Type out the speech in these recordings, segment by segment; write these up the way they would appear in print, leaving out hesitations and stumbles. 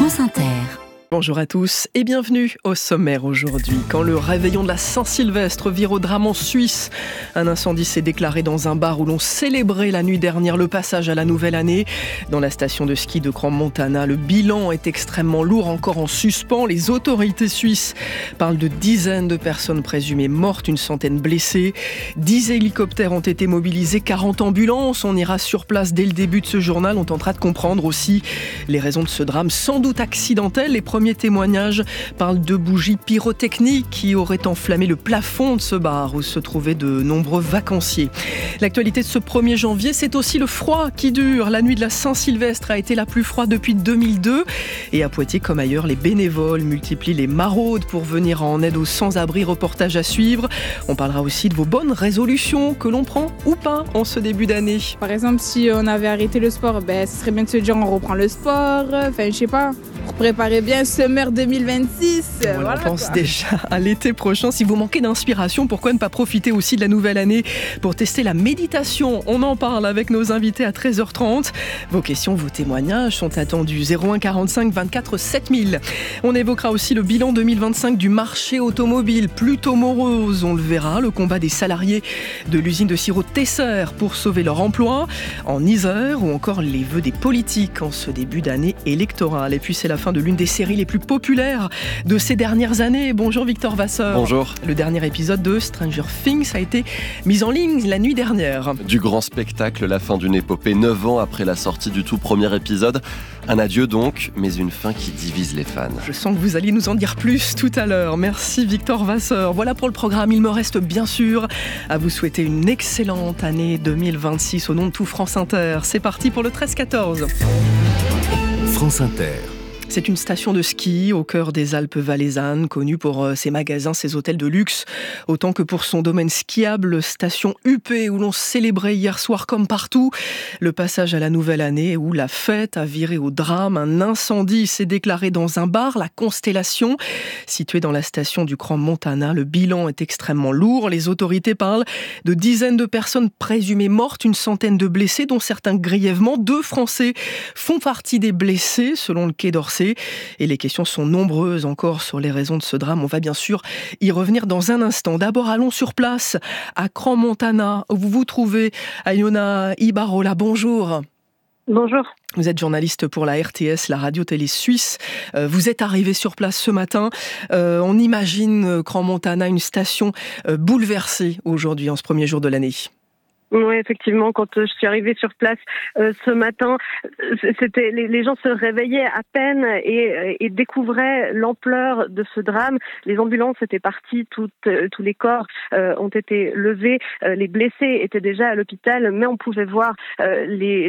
France Inter. Bonjour à tous et bienvenue au sommaire aujourd'hui. Quand le réveillon de la Saint-Sylvestre vire au drame en Suisse, un incendie s'est déclaré dans un bar où l'on célébrait la nuit dernière le passage à la nouvelle année. Dans la station de ski de Crans-Montana, le bilan est extrêmement lourd, encore en suspens. Les autorités suisses parlent de dizaines de personnes présumées mortes, une centaine blessées. 10 hélicoptères ont été mobilisés, 40 ambulances. On ira sur place dès le début de ce journal. On tentera de comprendre aussi les raisons de ce drame, sans doute accidentel. Les premiers témoignages parlent de bougies pyrotechniques qui auraient enflammé le plafond de ce bar où se trouvaient de nombreux vacanciers. L'actualité de ce 1er janvier, c'est aussi le froid qui dure. La nuit de la Saint-Sylvestre a été la plus froide depuis 2002. Et à Poitiers comme ailleurs, les bénévoles multiplient les maraudes pour venir en aide aux sans-abri. Reportage à suivre. On parlera aussi de vos bonnes résolutions que l'on prend ou pas en ce début d'année. Par exemple, si on avait arrêté le sport, ce serait bien de se dire on reprend le sport. Enfin, je sais pas. Pour préparer bien Summer 2026. On pense déjà à l'été prochain. Si vous manquez d'inspiration, pourquoi ne pas profiter aussi de la nouvelle année pour tester la méditation? On en parle avec nos invités à 13h30. Vos questions, vos témoignages sont attendus. 01 45 24 7000. On évoquera aussi le bilan 2025 du marché automobile. Plutôt morose, on le verra. Le combat des salariés de l'usine de sirop Tesser pour sauver leur emploi en Isère, ou encore les vœux des politiques en ce début d'année électorale. Et puis c'est la fin de l'une des séries les plus populaires de ces dernières années. Bonjour Victor Vasseur. Bonjour. Le dernier épisode de Stranger Things a été mis en ligne la nuit dernière. Du grand spectacle, la fin d'une épopée, 9 ans après la sortie du tout premier épisode. Un adieu donc, mais une fin qui divise les fans. Je sens que vous alliez nous en dire plus tout à l'heure. Merci Victor Vasseur. Voilà pour le programme. Il me reste bien sûr à vous souhaiter une excellente année 2026 au nom de tout France Inter. C'est parti pour le 13-14. France Inter. C'est une station de ski au cœur des Alpes valaisannes, connue pour ses magasins, ses hôtels de luxe, autant que pour son domaine skiable, station huppée où l'on célébrait hier soir comme partout le passage à la nouvelle année, où la fête a viré au drame. Un incendie s'est déclaré dans un bar, la Constellation, situé dans la station du Crans-Montana. Le bilan est extrêmement lourd. Les autorités parlent de dizaines de personnes présumées mortes, une centaine de blessés, dont certains grièvement. 2 Français font partie des blessés, selon le Quai d'Orsay. Et les questions sont nombreuses encore sur les raisons de ce drame. On va bien sûr y revenir dans un instant. D'abord, allons sur place à Crans-Montana, où vous vous trouvez. Ayona Ibarola, bonjour. Bonjour. Vous êtes journaliste pour la RTS, la radio-télé suisse. Vous êtes arrivé sur place ce matin. On imagine Crans-Montana, une station bouleversée aujourd'hui, en ce premier jour de l'année. Oui, effectivement, quand je suis arrivée sur place ce matin, c'était les gens se réveillaient à peine et découvraient l'ampleur de ce drame. Les ambulances étaient parties, tous les corps ont été levés, les blessés étaient déjà à l'hôpital, mais on pouvait voir les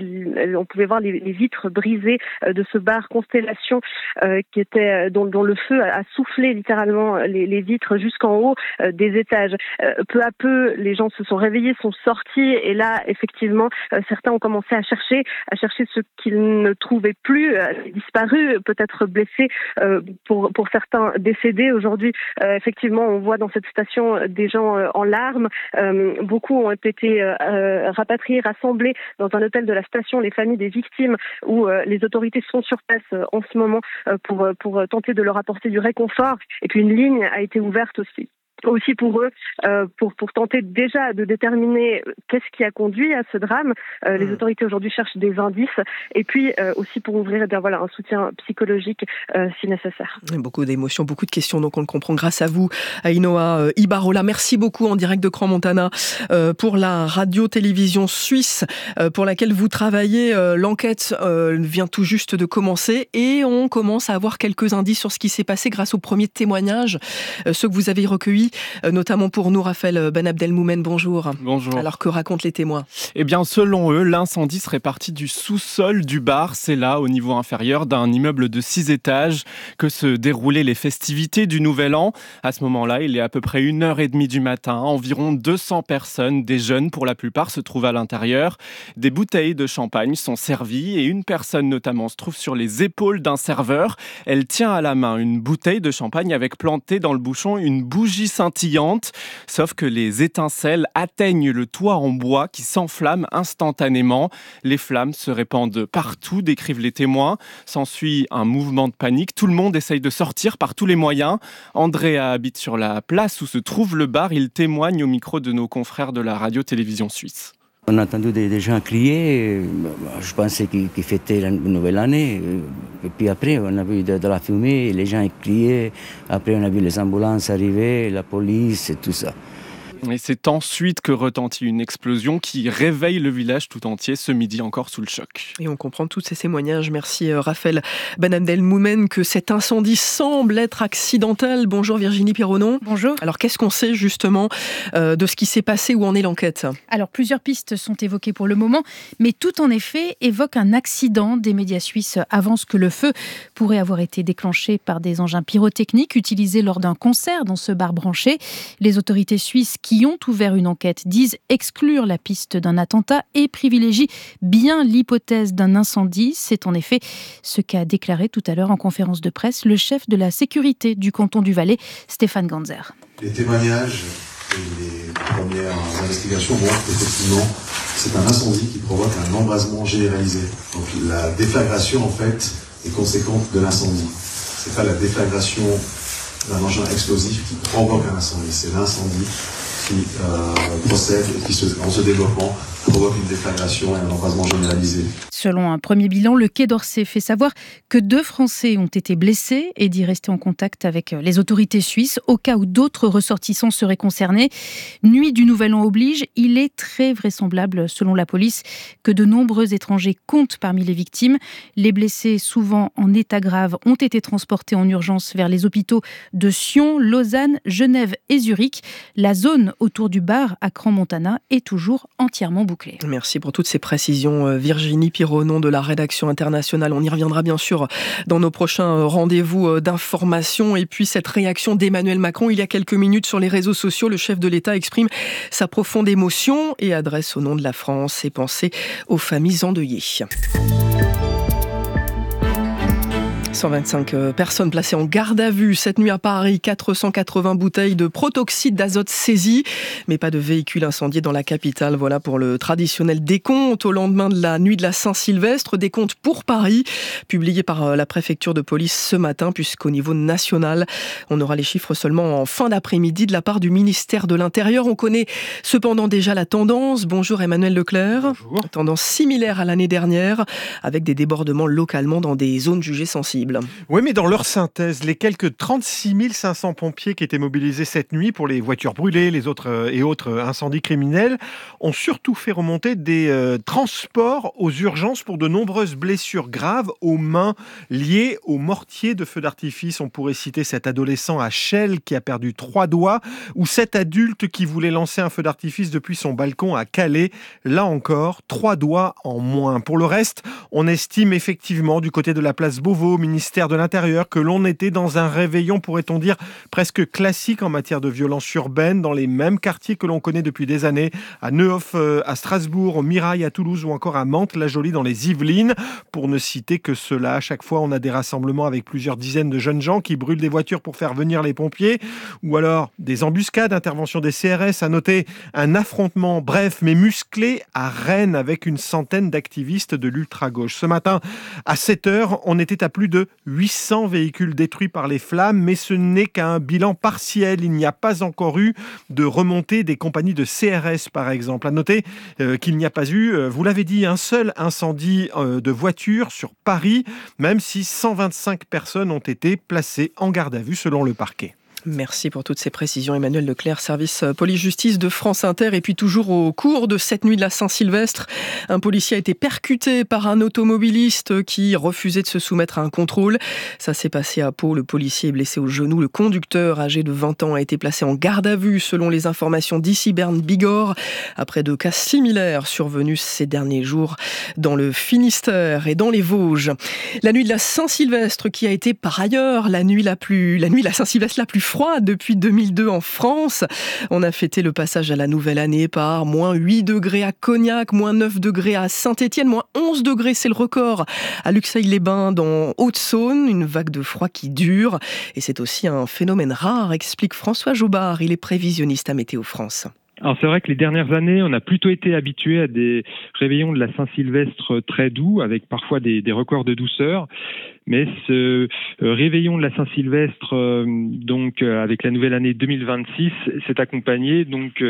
vitres brisées de ce bar Constellation qui était dont le feu a soufflé littéralement les vitres jusqu'en haut des étages. Peu à peu, les gens se sont réveillés, sont sortis. Et là, effectivement, certains ont commencé à chercher ce qu'ils ne trouvaient plus, disparus, peut-être blessés, pour certains décédés. Aujourd'hui, effectivement, on voit dans cette station des gens en larmes. Beaucoup ont été rapatriés, rassemblés dans un hôtel de la station, les familles des victimes, où les autorités sont sur place en ce moment pour tenter de leur apporter du réconfort. Et puis une ligne a été ouverte aussi pour eux, pour tenter déjà de déterminer qu'est-ce qui a conduit à ce drame. Les autorités aujourd'hui cherchent des indices et puis aussi pour ouvrir un soutien psychologique si nécessaire. Beaucoup d'émotions, beaucoup de questions, donc on le comprend grâce à vous, Ayona Ibarola. Merci beaucoup en direct de Crans-Montana pour la radio-télévision suisse pour laquelle vous travaillez. L'enquête vient tout juste de commencer et on commence à avoir quelques indices sur ce qui s'est passé grâce aux premiers témoignages, ceux que vous avez recueillis, notamment pour nous, Raphaël Ben Abdelmoumen, bonjour. Bonjour. Alors que racontent les témoins? Eh bien, selon eux, l'incendie serait parti du sous-sol du bar. C'est là, au niveau inférieur d'un immeuble de 6 étages, que se déroulaient les festivités du Nouvel An. À ce moment-là, il est à peu près 1h30 du matin. Environ 200 personnes, des jeunes pour la plupart, se trouvent à l'intérieur. Des bouteilles de champagne sont servies et une personne notamment se trouve sur les épaules d'un serveur. Elle tient à la main une bouteille de champagne avec plantée dans le bouchon une bougie scintillante. Sauf que les étincelles atteignent le toit en bois qui s'enflamme instantanément. Les flammes se répandent partout, décrivent les témoins. S'ensuit un mouvement de panique. Tout le monde essaye de sortir par tous les moyens. Andrea habite sur la place où se trouve le bar. Il témoigne au micro de nos confrères de la radio-télévision suisse. On a entendu des gens crier, je pensais qu'ils fêtaient la nouvelle année. Et puis après, on a vu de la fumée, les gens criaient. Après, on a vu les ambulances arriver, la police et tout ça. Et c'est ensuite que retentit une explosion qui réveille le village tout entier, ce midi encore sous le choc. Et on comprend tous ces témoignages. Merci Raphaël Benabdelmoumen que cet incendie semble être accidentel. Bonjour Virginie Pironneau. Bonjour. Alors qu'est-ce qu'on sait justement de ce qui s'est passé, où en est l'enquête ? Alors plusieurs pistes sont évoquées pour le moment, mais tout en effet évoque un accident. Des médias suisses avancent que le feu pourrait avoir été déclenché par des engins pyrotechniques utilisés lors d'un concert dans ce bar branché. Les autorités suisses qui ont ouvert une enquête disent exclure la piste d'un attentat et privilégient bien l'hypothèse d'un incendie. C'est en effet ce qu'a déclaré tout à l'heure en conférence de presse le chef de la sécurité du canton du Valais, Stéphane Ganzer. Les témoignages et les premières investigations montrent qu'effectivement c'est un incendie qui provoque un embrasement généralisé. Donc la déflagration en fait est conséquente de l'incendie. C'est pas la déflagration d'un engin explosif qui provoque un incendie, c'est l'incendie qui procède et qui, en se développant, provoque une déflagration et un embrasement généralisé. Selon un premier bilan, le Quai d'Orsay fait savoir que 2 Français ont été blessés et dit rester en contact avec les autorités suisses au cas où d'autres ressortissants seraient concernés. Nuit du Nouvel An oblige, il est très vraisemblable, selon la police, que de nombreux étrangers comptent parmi les victimes. Les blessés, souvent en état grave, ont été transportés en urgence vers les hôpitaux de Sion, Lausanne, Genève et Zurich. La zone autour du bar à Crans-Montana est toujours entièrement bouclée. Merci pour toutes ces précisions, Virginie Pironneau de la rédaction internationale. On y reviendra bien sûr dans nos prochains rendez-vous d'information. Et puis cette réaction d'Emmanuel Macron il y a quelques minutes sur les réseaux sociaux. Le chef de l'État exprime sa profonde émotion et adresse au nom de la France ses pensées aux familles endeuillées. 125 personnes placées en garde à vue cette nuit à Paris, 480 bouteilles de protoxyde d'azote saisies, mais pas de véhicule incendié dans la capitale. Voilà pour le traditionnel décompte au lendemain de la nuit de la Saint-Sylvestre, décompte pour Paris, publié par la préfecture de police ce matin, puisqu'au niveau national, on aura les chiffres seulement en fin d'après-midi de la part du ministère de l'Intérieur. On connaît cependant déjà la tendance. Bonjour Emmanuel Leclerc. Bonjour. Tendance similaire à l'année dernière, avec des débordements localement dans des zones jugées sensibles. Oui, mais dans leur synthèse, les quelques 36 500 pompiers qui étaient mobilisés cette nuit pour les voitures brûlées, les autres et autres incendies criminels, ont surtout fait remonter des transports aux urgences pour de nombreuses blessures graves aux mains liées au mortier de feu d'artifice. On pourrait citer cet adolescent à Chelles qui a perdu 3 doigts ou cet adulte qui voulait lancer un feu d'artifice depuis son balcon à Calais. Là encore, 3 doigts en moins. Pour le reste, on estime effectivement du côté de la place Beauvau, ministère de l'Intérieur, que l'on était dans un réveillon, pourrait-on dire, presque classique en matière de violence urbaine, dans les mêmes quartiers que l'on connaît depuis des années, à Neuhoff, à Strasbourg, au Mirail, à Toulouse ou encore à Mantes-la-Jolie dans les Yvelines. Pour ne citer que cela, à chaque fois, on a des rassemblements avec plusieurs dizaines de jeunes gens qui brûlent des voitures pour faire venir les pompiers, ou alors des embuscades, intervention des CRS. À noter un affrontement bref mais musclé à Rennes avec une centaine d'activistes de l'ultra-gauche. Ce matin, à 7h, on était à plus de 800 véhicules détruits par les flammes, mais ce n'est qu'un bilan partiel. Il n'y a pas encore eu de remontée des compagnies de CRS, par exemple. À noter qu'il n'y a pas eu, vous l'avez dit, un seul incendie de voiture sur Paris, même si 125 personnes ont été placées en garde à vue selon le parquet. Merci pour toutes ces précisions. Emmanuel Leclerc, service police-justice de France Inter. Et puis toujours au cours de cette nuit de la Saint-Sylvestre, un policier a été percuté par un automobiliste qui refusait de se soumettre à un contrôle. Ça s'est passé à Pau. Le policier est blessé au genou. Le conducteur, âgé de 20 ans, a été placé en garde à vue selon les informations d'Issy Berne Bigorre, après 2 cas similaires survenus ces derniers jours dans le Finistère et dans les Vosges. La nuit de la Saint-Sylvestre qui a été par ailleurs la nuit de la Saint-Sylvestre la plus froide depuis 2002 en France. On a fêté le passage à la nouvelle année par moins 8 degrés à Cognac, moins 9 degrés à Saint-Étienne, moins 11 degrés, c'est le record à Luxeuil-les-Bains dans Haute-Saône. Une vague de froid qui dure. Et c'est aussi un phénomène rare, explique François Jobard. Il est prévisionniste à Météo France. Alors c'est vrai que les dernières années, on a plutôt été habitués à des réveillons de la Saint-Sylvestre très doux, avec parfois des records de douceur. Mais ce réveillon de la Saint-Sylvestre, avec la nouvelle année 2026, s'est accompagné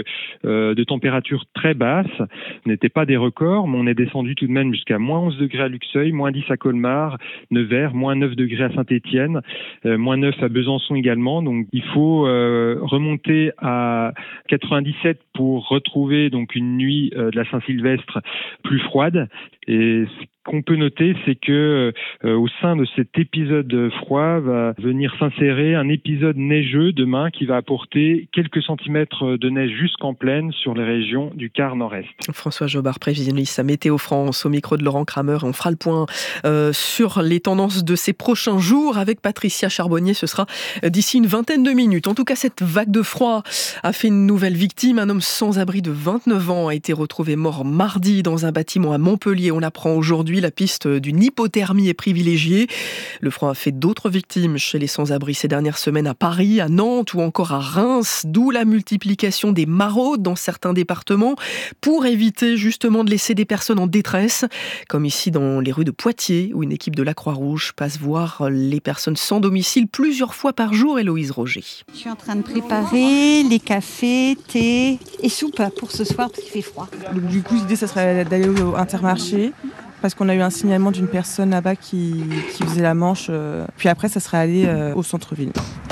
de températures très basses. Ce n'étaient pas des records, mais on est descendu tout de même jusqu'à moins 11 degrés à Luxeuil, moins 10 à Colmar, Nevers, moins 9 degrés à Saint-Étienne, moins 9 à Besançon également. Donc il faut remonter à 97 pour retrouver donc une nuit de la Saint-Sylvestre plus froide. Et ce qu'on peut noter, c'est que au sein de cet épisode froid va venir s'insérer un épisode neigeux demain qui va apporter quelques centimètres de neige jusqu'en plaine sur les régions du quart nord-est. François Jobard, prévisionniste à Météo France, au micro de Laurent Kramer. On fera le point sur les tendances de ces prochains jours avec Patricia Charbonnier. Ce sera d'ici une vingtaine de minutes. En tout cas, cette vague de froid a fait une nouvelle victime. Un homme sans abri de 29 ans a été retrouvé mort mardi dans un bâtiment à Montpellier. On l'apprend aujourd'hui. La piste d'une hypothermie est privilégiée. Le froid a fait d'autres victimes chez les sans-abri ces dernières semaines à Paris, à Nantes ou encore à Reims, d'où la multiplication des maraudes dans certains départements pour éviter justement de laisser des personnes en détresse, comme ici dans les rues de Poitiers où une équipe de la Croix-Rouge passe voir les personnes sans domicile plusieurs fois par jour. Héloïse Roger. Je suis en train de préparer les cafés, thé et soupe pour ce soir parce qu'il fait froid. Donc, du coup, l'idée, ça serait d'aller au Intermarché parce qu'on a eu un signalement d'une personne là-bas qui faisait la manche. Puis après, ça serait aller au centre-ville.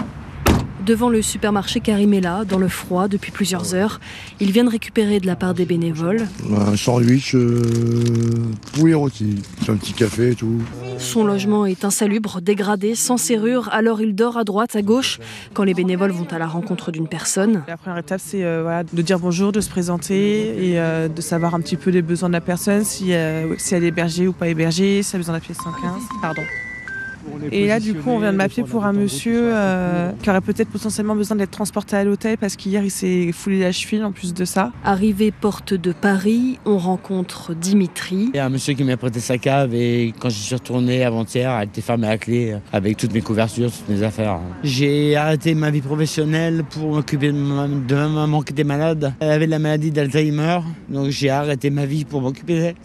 Devant le supermarché Carimela, dans le froid depuis plusieurs heures, ils viennent récupérer de la part des bénévoles un sandwich, poulet rôti, un petit café et tout. Son logement est insalubre, dégradé, sans serrure, alors il dort à droite, à gauche, quand les bénévoles vont à la rencontre d'une personne. La première étape, c'est de dire bonjour, de se présenter et de savoir un petit peu les besoins de la personne, si elle est hébergée ou pas hébergée, si elle a besoin de la pièce 115. Pardon. Et là, du coup, on vient de m'appeler pour un monsieur qui aurait peut-être potentiellement besoin d'être transporté à l'hôtel parce qu'hier, il s'est foulé la cheville en plus de ça. Arrivé porte de Paris, on rencontre Dimitri. Il y a un monsieur qui m'a prêté sa cave et quand je suis retourné avant-hier, elle était fermée à clé avec toutes mes couvertures, toutes mes affaires. J'ai arrêté ma vie professionnelle pour m'occuper de ma maman qui était malade. Elle avait la maladie d'Alzheimer, donc j'ai arrêté ma vie pour m'occuper d'elle.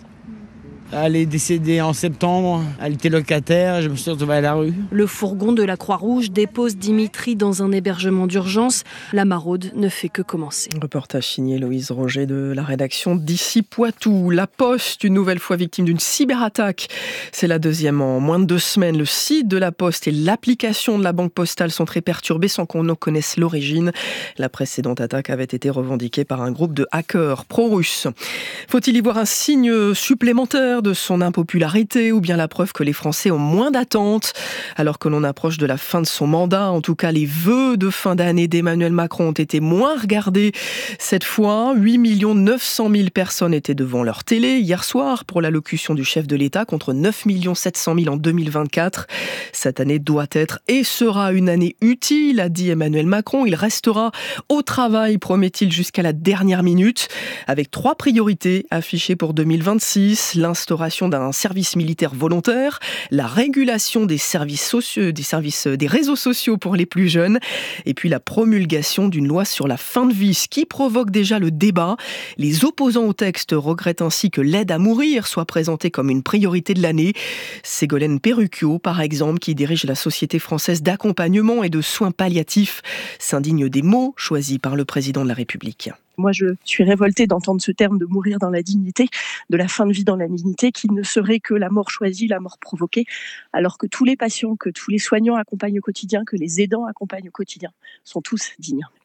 Elle est décédée en septembre, elle était locataire, je me suis retrouvé à la rue. Le fourgon de la Croix-Rouge dépose Dimitri dans un hébergement d'urgence. La maraude ne fait que commencer. Reportage signé Loïse Roger de la rédaction d'Ici Poitou. La Poste, une nouvelle fois victime d'une cyberattaque. C'est la deuxième en moins de 2 semaines. Le site de la Poste et l'application de la Banque Postale sont très perturbés sans qu'on en connaisse l'origine. La précédente attaque avait été revendiquée par un groupe de hackers pro-russes. Faut-il y voir un signe supplémentaire de son impopularité ou bien la preuve que les Français ont moins d'attentes alors que l'on approche de la fin de son mandat? En tout cas, les vœux de fin d'année d'Emmanuel Macron ont été moins regardés. Cette fois, 8 900 000 personnes étaient devant leur télé hier soir pour l'allocution du chef de l'État contre 9 700 000 en 2024. Cette année doit être et sera une année utile, a dit Emmanuel Macron. Il restera au travail, promet-il, jusqu'à la dernière minute, avec 3 priorités affichées pour 2026. L'instauration d'un service militaire volontaire, la régulation des services sociaux, des réseaux sociaux pour les plus jeunes, et puis la promulgation d'une loi sur la fin de vie, ce qui provoque déjà le débat. Les opposants au texte regrettent ainsi que l'aide à mourir soit présentée comme une priorité de l'année. Ségolène Perrucchio, par exemple, qui dirige la Société française d'accompagnement et de soins palliatifs, s'indigne des mots choisis par le président de la République. Moi, je suis révoltée d'entendre ce terme de mourir dans la dignité, de la fin de vie dans la dignité, qui ne serait que la mort choisie, la mort provoquée, alors que tous les patients, que tous les soignants accompagnent au quotidien, que les aidants accompagnent au quotidien, sont tous dignes.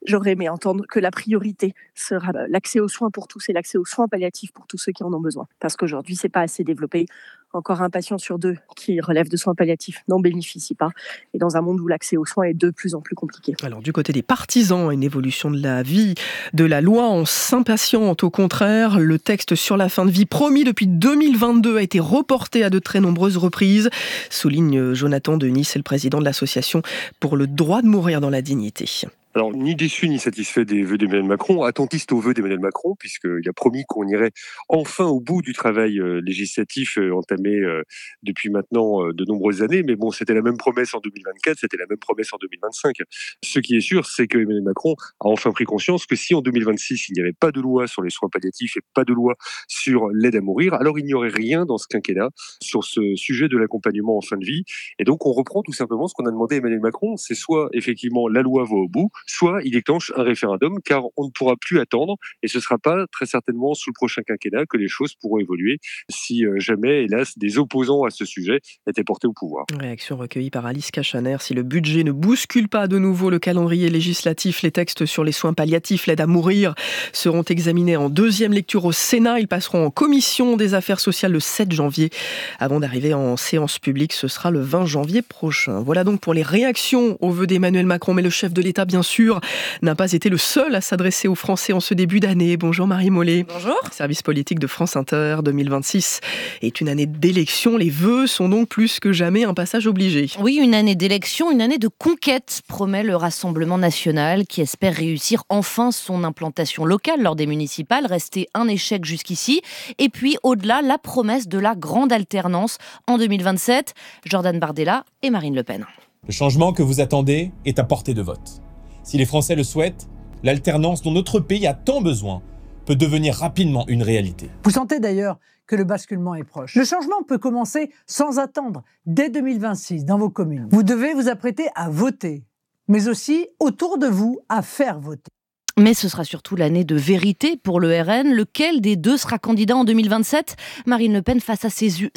J'aurais aimé entendre que la priorité sera l'accès aux soins pour tous et l'accès aux soins palliatifs pour tous ceux qui en ont besoin. Parce qu'aujourd'hui, c'est pas assez développé. Encore un patient sur 2 qui relève de soins palliatifs n'en bénéficie pas. Et dans un monde où l'accès aux soins est de plus en plus compliqué. Alors du côté des partisans, une évolution de la vie, de la loi, on s'impatiente. Au contraire, le texte sur la fin de vie promis depuis 2022 a été reporté à de très nombreuses reprises, souligne Jonathan Denis, c'est le président de l'association pour le droit de mourir dans la dignité. Alors, ni déçu ni satisfait des vœux d'Emmanuel Macron, attentiste aux vœux d'Emmanuel Macron, puisqu'il a promis qu'on irait enfin au bout du travail législatif entamé depuis maintenant de nombreuses années. Mais bon, c'était la même promesse en 2024, c'était la même promesse en 2025. Ce qui est sûr, c'est que Emmanuel Macron a enfin pris conscience que si en 2026, il n'y avait pas de loi sur les soins palliatifs et pas de loi sur l'aide à mourir, alors il n'y aurait rien dans ce quinquennat sur ce sujet de l'accompagnement en fin de vie. Et donc, on reprend tout simplement ce qu'on a demandé à Emmanuel Macron, c'est soit effectivement la loi va au bout, soit il déclenche un référendum, car on ne pourra plus attendre, et ce ne sera pas très certainement sous le prochain quinquennat que les choses pourront évoluer si jamais, hélas, des opposants à ce sujet étaient portés au pouvoir. Réaction recueillie par Alice Cachaner. Si le budget ne bouscule pas de nouveau le calendrier législatif, les textes sur les soins palliatifs, l'aide à mourir, seront examinés en deuxième lecture au Sénat. Ils passeront en commission des affaires sociales le 7 janvier, avant d'arriver en séance publique. Ce sera le 20 janvier prochain. Voilà donc pour les réactions aux vœux d'Emmanuel Macron, mais le chef de l'État, bien sûr, n'a pas été le seul à s'adresser aux Français en ce début d'année. Bonjour Marie Mollet. Bonjour. Service politique de France Inter. 2026 est une année d'élection. Les vœux sont donc plus que jamais un passage obligé. Oui, une année d'élection, une année de conquête, promet le Rassemblement national qui espère réussir enfin son implantation locale lors des municipales, resté un échec jusqu'ici. Et puis au-delà, la promesse de la grande alternance en 2027. Jordan Bardella et Marine Le Pen. Le changement que vous attendez est à portée de vote. Si les Français le souhaitent, l'alternance dont notre pays a tant besoin peut devenir rapidement une réalité. Vous sentez d'ailleurs que le basculement est proche. Le changement peut commencer sans attendre, dès 2026, dans vos communes. Vous devez vous apprêter à voter, mais aussi autour de vous à faire voter. Mais ce sera surtout l'année de vérité pour le RN. Lequel des deux sera candidat en 2027 ? Marine Le Pen face à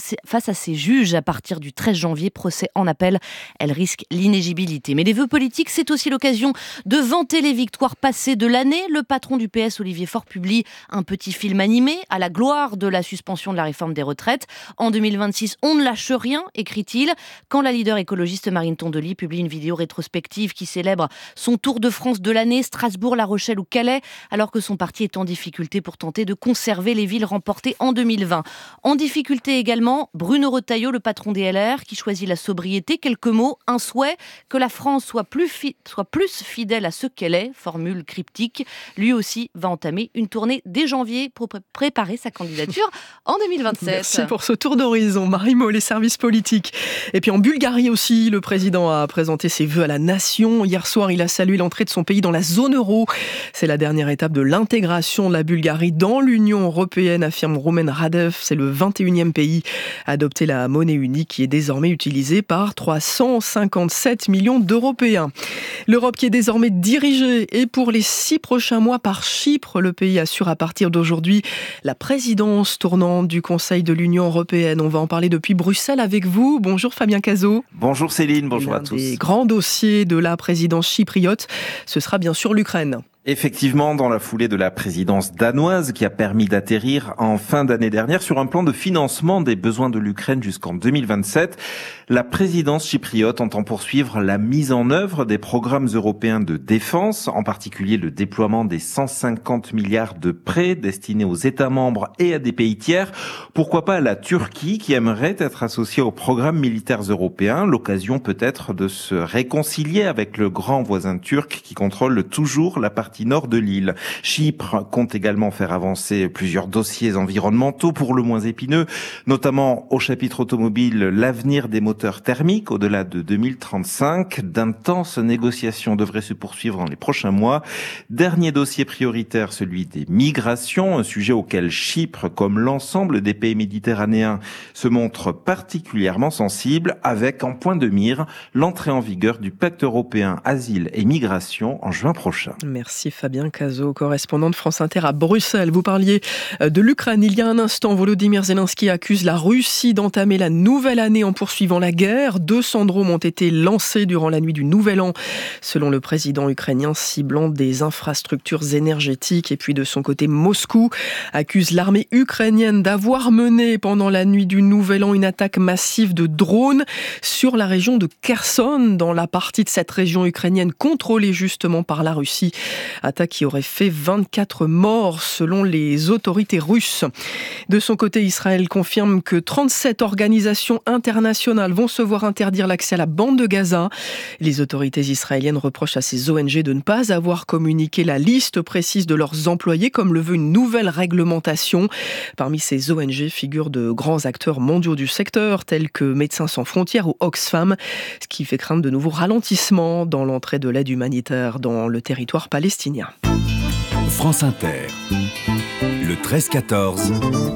ses juges à partir du 13 janvier, procès en appel. Elle risque l'inéligibilité. Mais les vœux politiques, c'est aussi l'occasion de vanter les victoires passées de l'année. Le patron du PS, Olivier Faure, publie un petit film animé à la gloire de la suspension de la réforme des retraites. En 2026, on ne lâche rien, écrit-il. Quand la leader écologiste Marine Tondely publie une vidéo rétrospective qui célèbre son Tour de France de l'année, Strasbourg, La Rochelle ou Calais, alors que son parti est en difficulté pour tenter de conserver les villes remportées en 2020. En difficulté également, Bruno Retailleau, le patron des LR, qui choisit la sobriété. Quelques mots, un souhait, que la France soit plus fidèle à ce qu'elle est, formule cryptique. Lui aussi va entamer une tournée dès janvier pour préparer sa candidature en 2027. Merci pour ce tour d'horizon, Marie Mollet, service politique. Et puis en Bulgarie aussi, le président a présenté ses vœux à la nation. Hier soir, il a salué l'entrée de son pays dans la zone euro. C'est la dernière étape de l'intégration de la Bulgarie dans l'Union européenne, affirme Rumen Radev. C'est le 21e pays à adopter la monnaie unique qui est désormais utilisée par 357 millions d'Européens. L'Europe qui est désormais dirigée et pour les 6 prochains mois par Chypre. Le pays assure à partir d'aujourd'hui la présidence tournante du Conseil de l'Union européenne. On va en parler depuis Bruxelles avec vous. Bonjour Fabien Cazot. Bonjour Céline, bonjour à tous. L'un des grands dossiers de la présidence chypriote, ce sera bien sûr l'Ukraine. Effectivement, dans la foulée de la présidence danoise qui a permis d'atterrir en fin d'année dernière sur un plan de financement des besoins de l'Ukraine jusqu'en 2027, la présidence chypriote entend poursuivre la mise en œuvre des programmes européens de défense, en particulier le déploiement des 150 milliards de prêts destinés aux États membres et à des pays tiers. Pourquoi pas à la Turquie qui aimerait être associée aux programmes militaires européens, l'occasion peut-être de se réconcilier avec le grand voisin turc qui contrôle toujours la partie nord de l'île. Chypre compte également faire avancer plusieurs dossiers environnementaux pour le moins épineux, notamment au chapitre automobile, l'avenir des moteurs thermiques au-delà de 2035. D'intenses négociations devraient se poursuivre dans les prochains mois. Dernier dossier prioritaire, celui des migrations, un sujet auquel Chypre, comme l'ensemble des pays méditerranéens, se montre particulièrement sensible, avec en point de mire l'entrée en vigueur du pacte européen asile et migration en juin prochain. Merci Merci Fabien Cazot, correspondant de France Inter à Bruxelles. Vous parliez de l'Ukraine. Il y a un instant, Volodymyr Zelensky accuse la Russie d'entamer la nouvelle année en poursuivant la guerre. 200 drones ont été lancés durant la nuit du Nouvel An, selon le président ukrainien, ciblant des infrastructures énergétiques. Et puis de son côté, Moscou accuse l'armée ukrainienne d'avoir mené pendant la nuit du Nouvel An une attaque massive de drones sur la région de Kherson, dans la partie de cette région ukrainienne contrôlée justement par la Russie. Attaque qui aurait fait 24 morts selon les autorités russes. De son côté, Israël confirme que 37 organisations internationales vont se voir interdire l'accès à la bande de Gaza. Les autorités israéliennes reprochent à ces ONG de ne pas avoir communiqué la liste précise de leurs employés, comme le veut une nouvelle réglementation. Parmi ces ONG figurent de grands acteurs mondiaux du secteur, tels que Médecins sans frontières ou Oxfam, ce qui fait craindre de nouveaux ralentissements dans l'entrée de l'aide humanitaire dans le territoire palestinien. France Inter, le 13-14,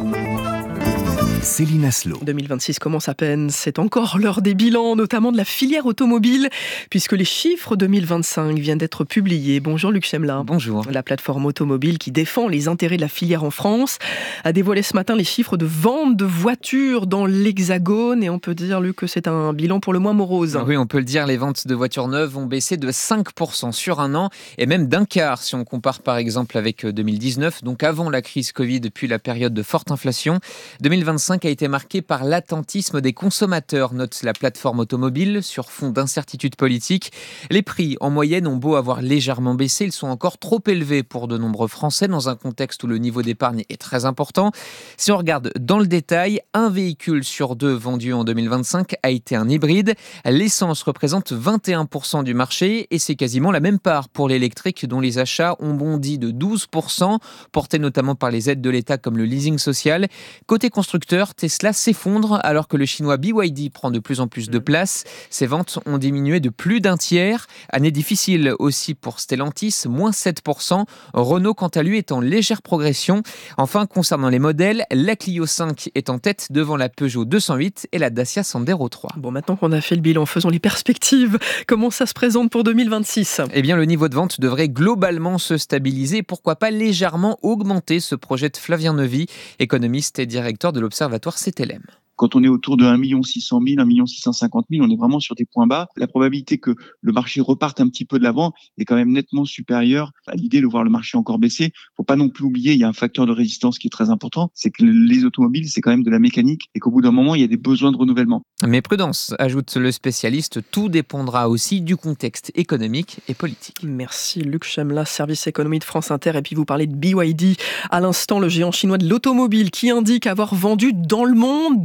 Céline Aslo. 2026 commence à peine, c'est encore l'heure des bilans, notamment de la filière automobile, puisque les chiffres 2025 viennent d'être publiés. Bonjour Luc Chemelin. Bonjour. La plateforme automobile qui défend les intérêts de la filière en France a dévoilé ce matin les chiffres de vente de voitures dans l'Hexagone, et on peut dire, Luc, que c'est un bilan pour le moins morose. Oui, on peut le dire, les ventes de voitures neuves ont baissé de 5% sur un an, et même d'un quart si on compare par exemple avec 2019, donc avant la crise Covid, puis la période de forte inflation. 2025 a été marqué par l'attentisme des consommateurs, note la plateforme automobile, sur fond d'incertitude politique. Les prix, en moyenne, ont beau avoir légèrement baissé, ils sont encore trop élevés pour de nombreux Français dans un contexte où le niveau d'épargne est très important. Si on regarde dans le détail, un véhicule sur deux vendu en 2025 a été un hybride. L'essence représente 21% du marché et c'est quasiment la même part pour l'électrique, dont les achats ont bondi de 12%, portés notamment par les aides de l'État comme le leasing social. Côté constructeur, Tesla s'effondre alors que le chinois BYD prend de plus en plus de place. Ses ventes ont diminué de plus d'un tiers. Année difficile aussi pour Stellantis, moins 7%. Renault, quant à lui, est en légère progression. Enfin, concernant les modèles, la Clio 5 est en tête devant la Peugeot 208 et la Dacia Sandero 3. Bon, maintenant qu'on a fait le bilan, faisons les perspectives. Comment ça se présente pour 2026 ? Eh bien, le niveau de vente devrait globalement se stabiliser et pourquoi pas légèrement augmenter, ce projette Flavien Neuvy, économiste et directeur de l'Observatoire CTLM. Quand on est autour de 1 600 000, 1 650 000, on est vraiment sur des points bas. La probabilité que le marché reparte un petit peu de l'avant est quand même nettement supérieure à l'idée de voir le marché encore baisser. Faut pas non plus oublier, il y a un facteur de résistance qui est très important, c'est que les automobiles, c'est quand même de la mécanique et qu'au bout d'un moment, il y a des besoins de renouvellement. Mais prudence, ajoute le spécialiste, tout dépendra aussi du contexte économique et politique. Merci Luc Chemelin, service économie de France Inter. Et puis vous parlez de BYD, à l'instant le géant chinois de l'automobile qui indique avoir vendu dans le monde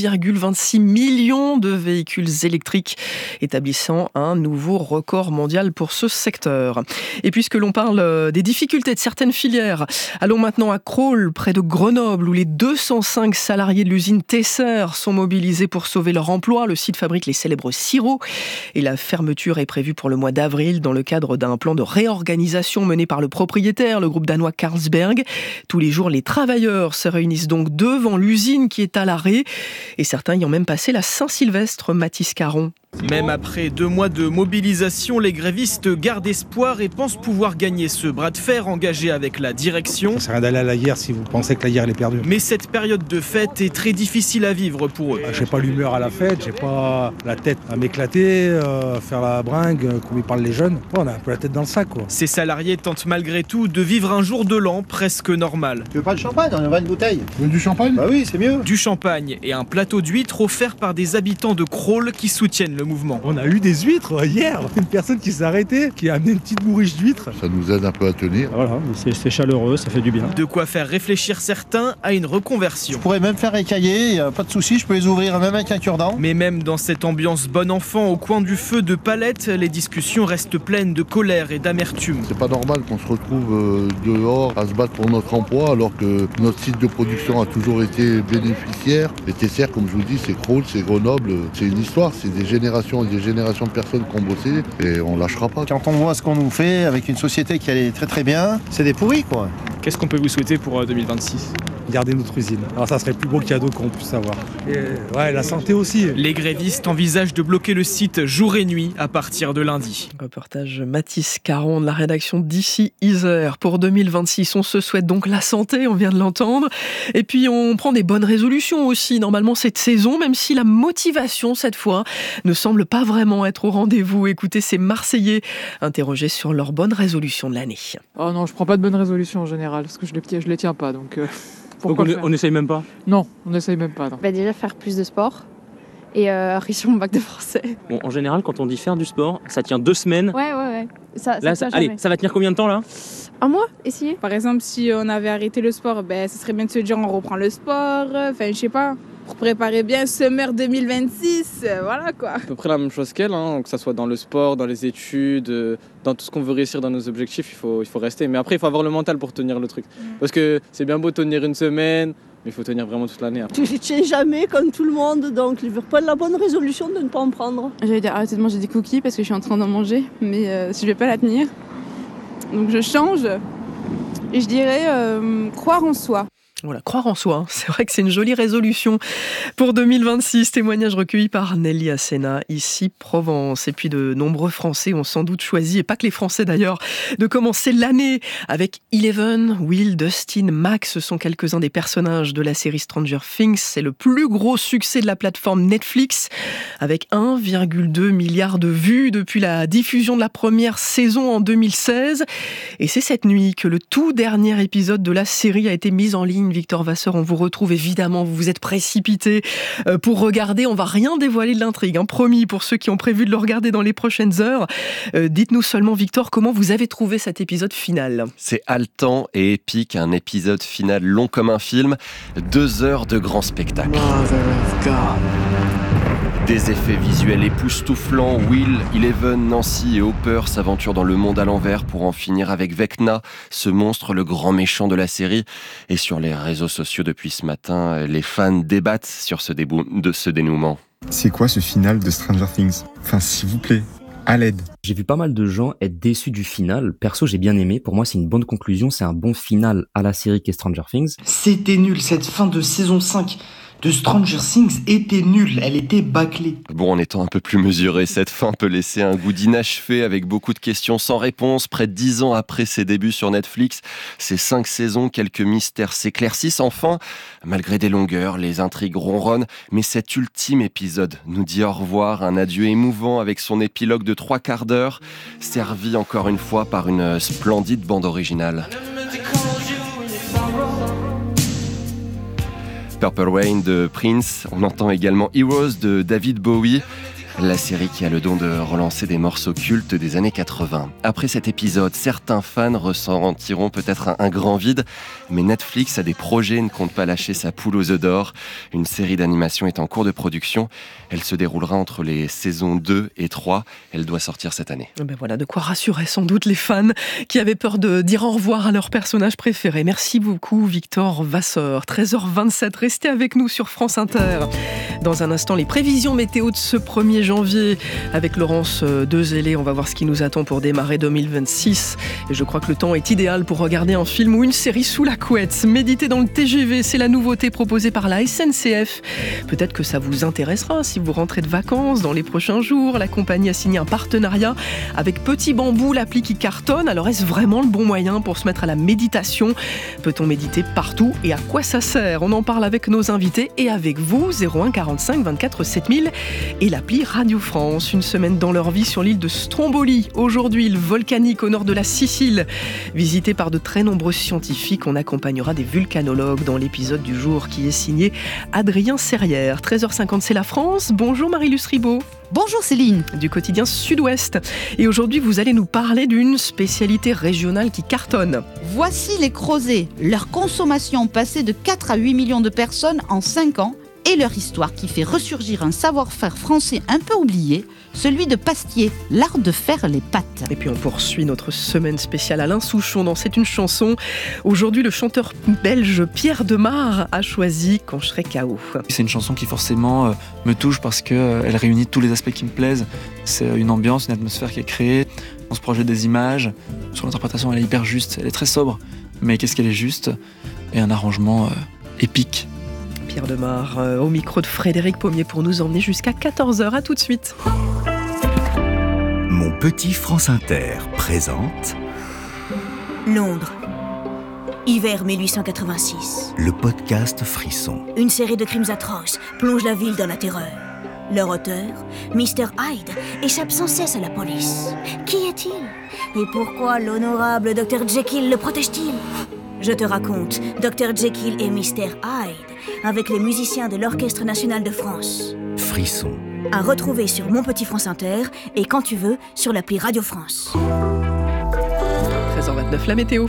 2,26 millions de véhicules électriques, établissant un nouveau record mondial pour ce secteur. Et puisque l'on parle des difficultés de certaines filières, allons maintenant à Crolles, près de Grenoble, où les 205 salariés de l'usine Tesser sont mobilisés pour sauver leur emploi. Le site fabrique les célèbres sirops et la fermeture est prévue pour le mois d'avril dans le cadre d'un plan de réorganisation mené par le propriétaire, le groupe danois Carlsberg. Tous les jours, les travailleurs se réunissent donc devant l'usine qui est à l'arrêt. Et certains y ont même passé la Saint-Sylvestre, Mathis Caron. Même après 2 mois de mobilisation, les grévistes gardent espoir et pensent pouvoir gagner ce bras de fer engagé avec la direction. Ça sert à rien d'aller à la guerre si vous pensez que la guerre elle est perdue. Mais cette période de fête est très difficile à vivre pour eux. J'ai pas l'humeur à la fête, j'ai pas la tête à m'éclater, faire la bringue, comme ils parlent les jeunes. On a un peu la tête dans le sac, quoi. Ces salariés tentent malgré tout de vivre un jour de l'an presque normal. Tu veux pas de champagne? On a une bouteille. Tu veux du champagne? Bah oui, c'est mieux. Du champagne et un plateau d'huîtres offert par des habitants de Crolles qui soutiennent le mouvement. On a eu des huîtres hier. Une personne qui s'est arrêtée, qui a amené une petite bourriche d'huîtres. Ça nous aide un peu à tenir. Voilà, c'est chaleureux, ça fait du bien. De quoi faire réfléchir certains à une reconversion. Je pourrais même faire écailler, pas de souci, je peux les ouvrir même avec un cure-dent. Mais même dans cette ambiance bon enfant au coin du feu de Palette, les discussions restent pleines de colère et d'amertume. C'est pas normal qu'on se retrouve dehors à se battre pour notre emploi alors que notre site de production a toujours été bénéficiaire. Les Tesser, comme je vous dis, c'est Crolles, c'est Grenoble, c'est une histoire, c'est des générations et des générations de personnes qui ont bossé et on lâchera pas. Quand on voit ce qu'on nous fait avec une société qui allait très très bien, c'est des pourris quoi. Qu'est-ce qu'on peut vous souhaiter pour 2026 ? Garder notre usine. Alors ça serait le plus beau cadeau qu'on puisse avoir. Et ouais, la santé aussi. Les grévistes envisagent de bloquer le site jour et nuit à partir de lundi. Reportage Mathis Caron de la rédaction d'ici Isère. Pour 2026, on se souhaite donc la santé, on vient de l'entendre. Et puis on prend des bonnes résolutions aussi, normalement cette saison, même si la motivation cette fois ne semble pas vraiment être au rendez-vous. Écoutez, ces Marseillais interrogés sur leurs bonnes résolutions de l'année. Oh non, je prends pas de bonnes résolutions en général, parce que je les tiens pas, donc... Donc on n'essaye même pas ? Non, on n'essaye même pas. Non. Déjà faire plus de sport et réussir mon bac de français. Bon, en général, quand on dit faire du sport, ça tient 2 semaines. Ouais. Ça allez, ça va tenir combien de temps là ? Un mois, essayer. Par exemple, si on avait arrêté le sport, ce serait bien de se dire on reprend le sport, je sais pas, pour préparer bien Summer 2026, voilà quoi. À peu près la même chose qu'elle, que ça soit dans le sport, dans les études, dans tout ce qu'on veut réussir dans nos objectifs, il faut rester. Mais après, il faut avoir le mental pour tenir le truc. Parce que c'est bien beau tenir une semaine, mais il faut tenir vraiment toute l'année. Je ne tiens jamais comme tout le monde, donc je vais prendre la bonne résolution de ne pas en prendre. J'allais dire arrêter de manger des cookies parce que je suis en train d'en manger, mais je vais pas la tenir. Donc je change et je dirais croire en soi. Voilà, croire en soi, c'est vrai que c'est une jolie résolution pour 2026. Témoignage recueilli par Nelly Asena, ici Provence. Et puis de nombreux Français ont sans doute choisi, et pas que les Français d'ailleurs, de commencer l'année avec Eleven, Will, Dustin, Max. Ce sont quelques-uns des personnages de la série Stranger Things. C'est le plus gros succès de la plateforme Netflix, avec 1,2 milliard de vues depuis la diffusion de la première saison en 2016. Et c'est cette nuit que le tout dernier épisode de la série a été mis en ligne. Victor Vasseur, on vous retrouve évidemment, vous vous êtes précipité pour regarder. On va rien dévoiler de l'intrigue, promis pour ceux qui ont prévu de le regarder dans les prochaines heures. Dites-nous seulement, Victor, comment vous avez trouvé cet épisode final ? C'est haletant et épique, un épisode final long comme un film, 2 heures de grand spectacle. Des effets visuels époustouflants, Will, Eleven, Nancy et Hopper s'aventurent dans le monde à l'envers pour en finir avec Vecna, ce monstre, le grand méchant de la série. Et sur les réseaux sociaux depuis ce matin, les fans débattent sur ce dénouement. C'est quoi ce final de Stranger Things ? Enfin, s'il vous plaît, à l'aide. J'ai vu pas mal de gens être déçus du final. Perso, j'ai bien aimé. Pour moi, c'est une bonne conclusion. C'est un bon final à la série qu'est Stranger Things. C'était nul, cette fin de saison 5 de Stranger Things était nulle, elle était bâclée. Bon, en étant un peu plus mesuré, cette fin peut laisser un goût d'inachevé avec beaucoup de questions sans réponse. Près de 10 ans après ses débuts sur Netflix, ces 5 saisons, quelques mystères s'éclaircissent enfin. Malgré des longueurs, les intrigues ronronnent, mais cet ultime épisode nous dit au revoir, un adieu émouvant avec son épilogue de 3/4 d'heure, servi encore une fois par une splendide bande originale. Purple Rain de Prince, on entend également Heroes de David Bowie, la série qui a le don de relancer des morceaux cultes des années 80. Après cet épisode, certains fans ressentiront peut-être un grand vide, mais Netflix a des projets et ne compte pas lâcher sa poule aux œufs d'or. Une série d'animation est en cours de production. Elle se déroulera entre les saisons 2 et 3. Elle doit sortir cette année. Ben voilà, de quoi rassurer sans doute les fans qui avaient peur de dire au revoir à leur personnage préféré. Merci beaucoup Victor Vasseur. 13h27, restez avec nous sur France Inter. Dans un instant, les prévisions météo de ce 1er janvier avec Laurence Dezélé. On va voir ce qui nous attend pour démarrer 2026. Et je crois que le temps est idéal pour regarder un film ou une série sous la couette. Méditer dans le TGV, c'est la nouveauté proposée par la SNCF. Peut-être que ça vous intéressera si vous rentrez de vacances dans les prochains jours. La compagnie a signé un partenariat avec Petit Bambou, l'appli qui cartonne. Alors est-ce vraiment le bon moyen pour se mettre à la méditation ? Peut-on méditer partout et à quoi ça sert ? On en parle avec nos invités et avec vous, 01 45 24 7000 et l'appli Radio France. Une semaine dans leur vie sur l'île de Stromboli. Aujourd'hui, île volcanique au nord de la Sicile. Visitée par de très nombreux scientifiques, on accompagnera des vulcanologues dans l'épisode du jour qui est signé Adrien Serrière. 13h50, c'est la France. Bonjour Marie-Luce Ribaud. Bonjour Céline. Du quotidien Sud-Ouest. Et aujourd'hui, vous allez nous parler d'une spécialité régionale qui cartonne. Voici les Crozets. Leur consommation passée de 4 à 8 millions de personnes en 5 ans et leur histoire qui fait ressurgir un savoir-faire français un peu oublié, celui de Pastier, l'art de faire les pâtes. Et puis on poursuit notre semaine spéciale Alain Souchon dans C'est une chanson. Aujourd'hui, le chanteur belge Pierre Demar a choisi Quand je serai KO. C'est une chanson qui forcément me touche parce qu'elle réunit tous les aspects qui me plaisent. C'est une ambiance, une atmosphère qui est créée. On se projette des images. Sur l'interprétation, elle est hyper juste, elle est très sobre. mais qu'est-ce qu'elle est juste, et un arrangement épique. Pierre Demar, au micro de Frédéric Pommier pour nous emmener jusqu'à 14h. À tout de suite. Mon petit France Inter présente Londres, hiver 1886. le podcast Frisson. Une série de crimes atroces plonge la ville dans la terreur. Leur auteur, Mr. Hyde, échappe sans cesse à la police. Qui est-il? Et pourquoi l'honorable Dr. Jekyll le protège-t-il? Je te raconte Dr. Jekyll et Mr. Hyde avec les musiciens de l'Orchestre National de France. Frisson. À retrouver sur Mon Petit France Inter et quand tu veux sur l'appli Radio France. 13h29, la météo.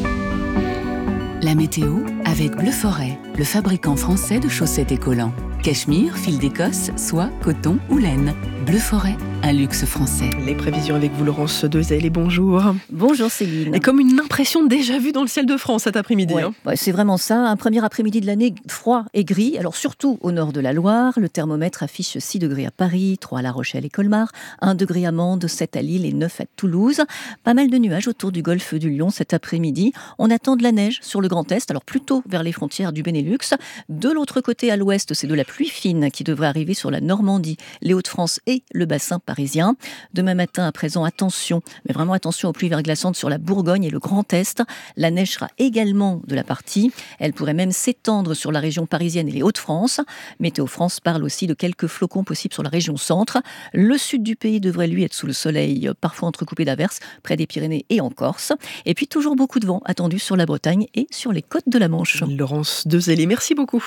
La météo avec Bleu Forêt, le fabricant français de chaussettes et collants. Cachemire, fil d'Écosse, soie, coton ou laine. Bleu Forêt, un luxe français. Les prévisions avec vous, Laurence Dezel, et bonjour. Bonjour Céline. Et comme une impression déjà vue dans le ciel de France cet après-midi. Ouais, c'est vraiment ça, un premier après-midi de l'année froid et gris, alors surtout au nord de la Loire. Le thermomètre affiche 6 degrés à Paris, 3 à La Rochelle et Colmar, 1 degré à Mende, 7 à Lille et 9 à Toulouse. Pas mal de nuages autour du golfe du Lion cet après-midi. On attend de la neige sur le Grand Est, alors plutôt vers les frontières du Benelux. De l'autre côté, à l'ouest, c'est de la pluie fine qui devrait arriver sur la Normandie, les Hauts-de-France et le bassin parisien. Demain matin, à présent, attention, mais vraiment attention aux pluies verglaçantes sur la Bourgogne et le Grand Est. La neige sera également de la partie. Elle pourrait même s'étendre sur la région parisienne et les Hauts-de-France. Météo France parle aussi de quelques flocons possibles sur la région centre. Le sud du pays devrait, lui, être sous le soleil, parfois entrecoupé d'averses, près des Pyrénées et en Corse. Et puis, toujours beaucoup de vent attendu sur la Bretagne et sur les côtes de la Manche. Laurence Dezel, merci beaucoup.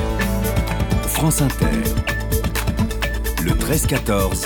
France Inter. Le 13-14.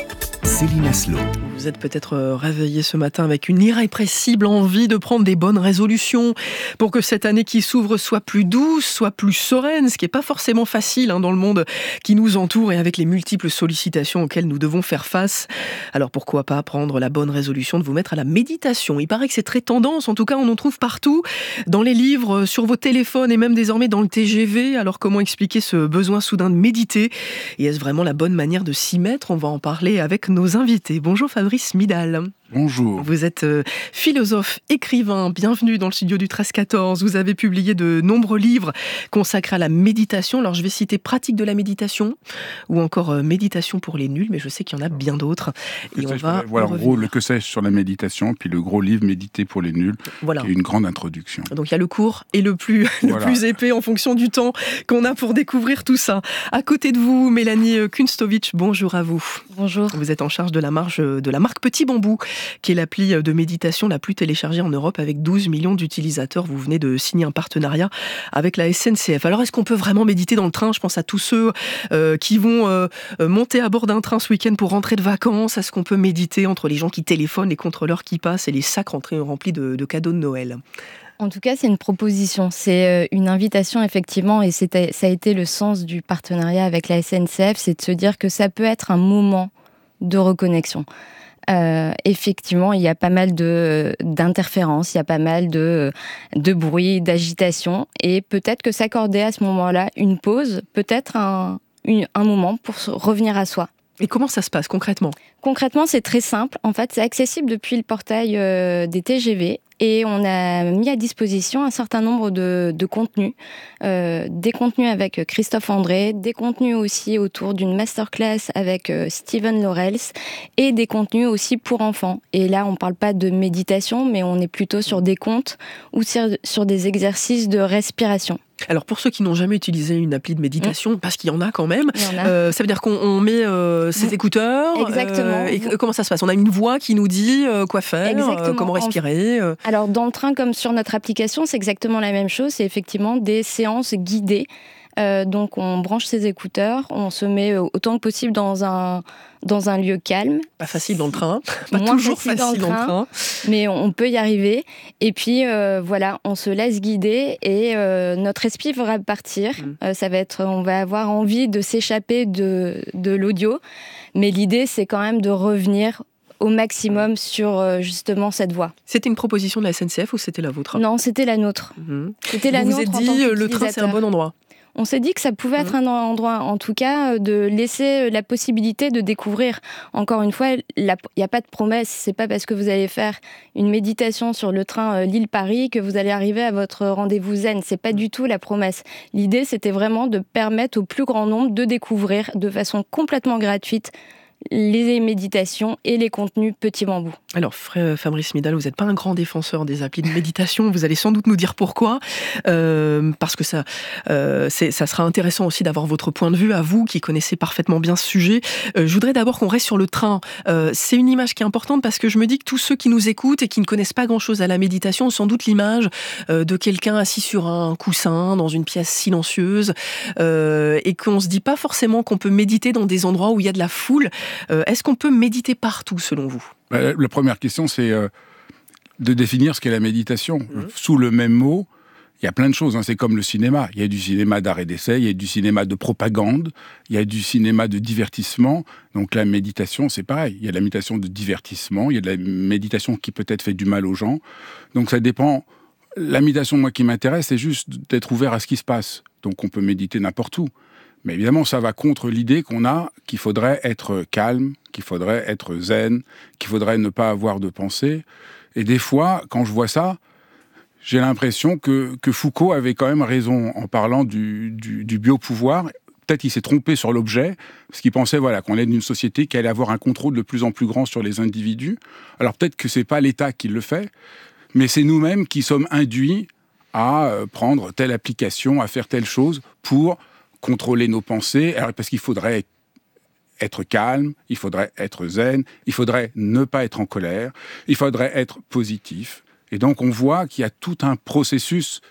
Céline Aslo. Vous êtes peut-être réveillé ce matin avec une irrépressible envie de prendre des bonnes résolutions pour que cette année qui s'ouvre soit plus douce, soit plus sereine, ce qui n'est pas forcément facile dans le monde qui nous entoure et avec les multiples sollicitations auxquelles nous devons faire face. Alors pourquoi pas prendre la bonne résolution de vous mettre à la méditation? Il paraît que c'est très tendance, en tout cas on en trouve partout, dans les livres, sur vos téléphones et même désormais dans le TGV. Alors comment expliquer ce besoin soudain de méditer? Et est-ce vraiment la bonne manière de s'y mettre? On va en parler avec nos invités. Bonjour Fabrice Midal. Bonjour. Vous êtes philosophe, écrivain, bienvenue dans le studio du 13-14. Vous avez publié de nombreux livres consacrés à la méditation. Alors je vais citer Pratique de la méditation ou encore Méditation pour les nuls, mais je sais qu'il y en a bien d'autres. Et on va voilà, en gros, le que sais-je sur la méditation, puis le gros livre Méditer pour les nuls, voilà, qui est une grande introduction. Donc il y a le court et le plus épais en fonction du temps qu'on a pour découvrir tout ça. À côté de vous, Mélanie Kunstovitch, bonjour à vous. Bonjour. Vous êtes en charge de la marque Petit Bambou, qui est l'appli de méditation la plus téléchargée en Europe avec 12 millions d'utilisateurs. Vous venez de signer un partenariat avec la SNCF. Alors, est-ce qu'on peut vraiment méditer dans le train? Je pense à tous ceux qui vont monter à bord d'un train ce week-end pour rentrer de vacances. Est-ce qu'on peut méditer entre les gens qui téléphonent, les contrôleurs qui passent et les sacs remplis de cadeaux de Noël? En tout cas, c'est une proposition, c'est une invitation effectivement, et ça a été le sens du partenariat avec la SNCF, c'est de se dire que ça peut être un moment de reconnexion. Effectivement, il y a pas mal d'interférences, il y a pas mal de bruit, d'agitation, et peut-être que s'accorder à ce moment-là une pause, peut-être un moment pour revenir à soi. Et comment ça se passe concrètement? Concrètement, c'est très simple. En fait, c'est accessible depuis le portail des TGV. Et on a mis à disposition un certain nombre de contenus, des contenus avec Christophe André, des contenus aussi autour d'une masterclass avec Steven Laurels et des contenus aussi pour enfants. Et là, on ne parle pas de méditation, mais on est plutôt sur des contes ou sur des exercices de respiration. Alors pour ceux qui n'ont jamais utilisé une appli de méditation, parce qu'il y en a quand même, ça veut dire qu'on met ses écouteurs. Exactement. Et comment ça se passe? On a une voix qui nous dit quoi faire, comment respirer. Alors dans le train comme sur notre application, c'est exactement la même chose. C'est effectivement des séances guidées. Donc on branche ses écouteurs, on se met autant que possible dans un lieu calme. Pas facile dans le train, pas toujours facile dans le train, mais on peut y arriver. Et puis voilà, on se laisse guider et notre esprit va partir. On va avoir envie de s'échapper de l'audio, mais l'idée c'est quand même de revenir au maximum sur justement cette voie. C'était une proposition de la SNCF ou c'était la vôtre? Non, c'était la nôtre. C'était la nôtre. Vous vous êtes dit le train c'est un bon endroit? On s'est dit que ça pouvait être un endroit, en tout cas, de laisser la possibilité de découvrir. Encore une fois, il n'y a pas de promesse. C'est pas parce que vous allez faire une méditation sur le train Lille-Paris que vous allez arriver à votre rendez-vous zen. C'est pas du tout la promesse. L'idée, c'était vraiment de permettre au plus grand nombre de découvrir de façon complètement gratuite les méditations et les contenus Petit Bambou. Alors, Fabrice Midal, vous n'êtes pas un grand défenseur des applis de méditation, vous allez sans doute nous dire pourquoi, parce que ça sera intéressant aussi d'avoir votre point de vue à vous, qui connaissez parfaitement bien ce sujet. Je voudrais d'abord qu'on reste sur le train. C'est une image qui est importante, parce que je me dis que tous ceux qui nous écoutent et qui ne connaissent pas grand-chose à la méditation ont sans doute l'image de quelqu'un assis sur un coussin, dans une pièce silencieuse, et qu'on ne se dit pas forcément qu'on peut méditer dans des endroits où il y a de la foule. Est-ce qu'on peut méditer partout, selon vous ? La première question, c'est de définir ce qu'est la méditation. Sous le même mot, il y a plein de choses. C'est comme le cinéma. Il y a du cinéma d'art et d'essai, il y a du cinéma de propagande, il y a du cinéma de divertissement. Donc la méditation, c'est pareil. Il y a de la méditation de divertissement, il y a de la méditation qui peut-être fait du mal aux gens. Donc ça dépend. La méditation, moi, qui m'intéresse, c'est juste d'être ouvert à ce qui se passe. Donc on peut méditer n'importe où. Mais évidemment, ça va contre l'idée qu'on a qu'il faudrait être calme, qu'il faudrait être zen, qu'il faudrait ne pas avoir de pensée. Et des fois, quand je vois ça, j'ai l'impression que Foucault avait quand même raison en parlant du biopouvoir. Peut-être qu'il s'est trompé sur l'objet, parce qu'il pensait qu'on est d'une société qui allait avoir un contrôle de plus en plus grand sur les individus. Alors peut-être que c'est pas l'État qui le fait, mais c'est nous-mêmes qui sommes induits à prendre telle application, à faire telle chose pour contrôler nos pensées, parce qu'il faudrait être calme, il faudrait être zen, il faudrait ne pas être en colère, il faudrait être positif. Et donc on voit qu'il y a tout un processus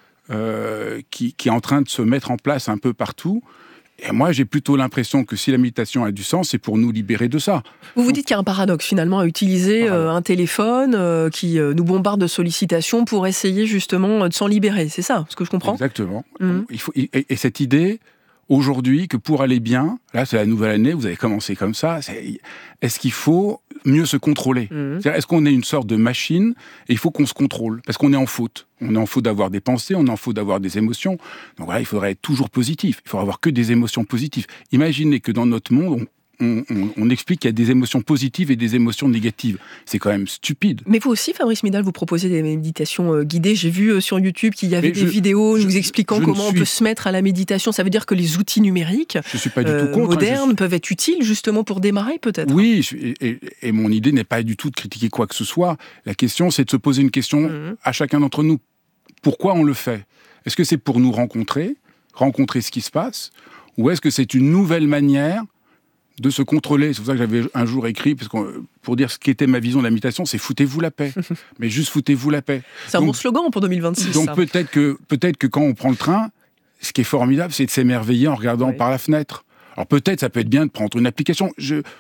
qui est en train de se mettre en place un peu partout. Et moi, j'ai plutôt l'impression que si la méditation a du sens, c'est pour nous libérer de ça. Vous dites qu'il y a un paradoxe, finalement, à utiliser un téléphone qui nous bombarde de sollicitations pour essayer, justement, de s'en libérer. C'est ça, ce que je comprends ? Exactement. Et cette idée, aujourd'hui, que pour aller bien, là, c'est la nouvelle année, vous avez commencé comme ça, est-ce qu'il faut mieux se contrôler ? C'est-à-dire, est-ce qu'on est une sorte de machine et il faut qu'on se contrôle ? Parce qu'on est en faute. On est en faute d'avoir des pensées, on est en faute d'avoir des émotions. Donc voilà, il faudrait être toujours positif. Il faudrait avoir que des émotions positives. Imaginez que dans notre monde, on explique qu'il y a des émotions positives et des émotions négatives. C'est quand même stupide. Mais vous aussi, Fabrice Midal, vous proposez des méditations guidées. J'ai vu sur YouTube qu'il y avait des vidéos nous expliquant comment on peut se mettre à la méditation. Ça veut dire que les outils numériques modernes peuvent être utiles justement pour démarrer peut-être. Oui, et mon idée n'est pas du tout de critiquer quoi que ce soit. La question, c'est de se poser une question à chacun d'entre nous. Pourquoi on le fait ? Est-ce que c'est pour nous rencontrer ce qui se passe ? Ou est-ce que c'est une nouvelle manière de se contrôler? C'est pour ça que j'avais un jour écrit, pour dire ce qu'était ma vision de la méditation, c'est foutez-vous la paix. Mais juste foutez-vous la paix. C'est un bon slogan pour 2026. Donc ça. Peut-être que quand on prend le train, ce qui est formidable, c'est de s'émerveiller en regardant par la fenêtre. Alors peut-être ça peut être bien de prendre une application.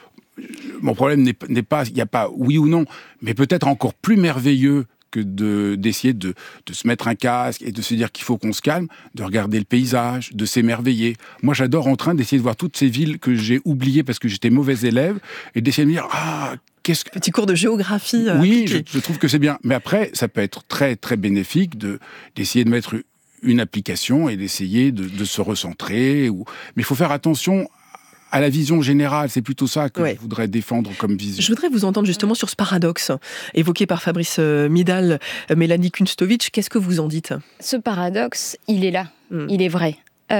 Mon problème n'est pas, il n'y a pas oui ou non, mais peut-être encore plus merveilleux que d'essayer de se mettre un casque et de se dire qu'il faut qu'on se calme, de regarder le paysage, de s'émerveiller. Moi, j'adore en train d'essayer de voir toutes ces villes que j'ai oubliées parce que j'étais mauvais élève et d'essayer de me dire Petit cours de géographie. Oui, je trouve que c'est bien. Mais après, ça peut être très, très bénéfique d'essayer de mettre une application et d'essayer de se recentrer. Mais il faut faire attention à la vision générale, c'est plutôt ça que je voudrais défendre comme vision. Je voudrais vous entendre justement sur ce paradoxe évoqué par Fabrice Midal, Mélanie Kunstovitch. Qu'est-ce que vous en dites ? Ce paradoxe, il est là, il est vrai.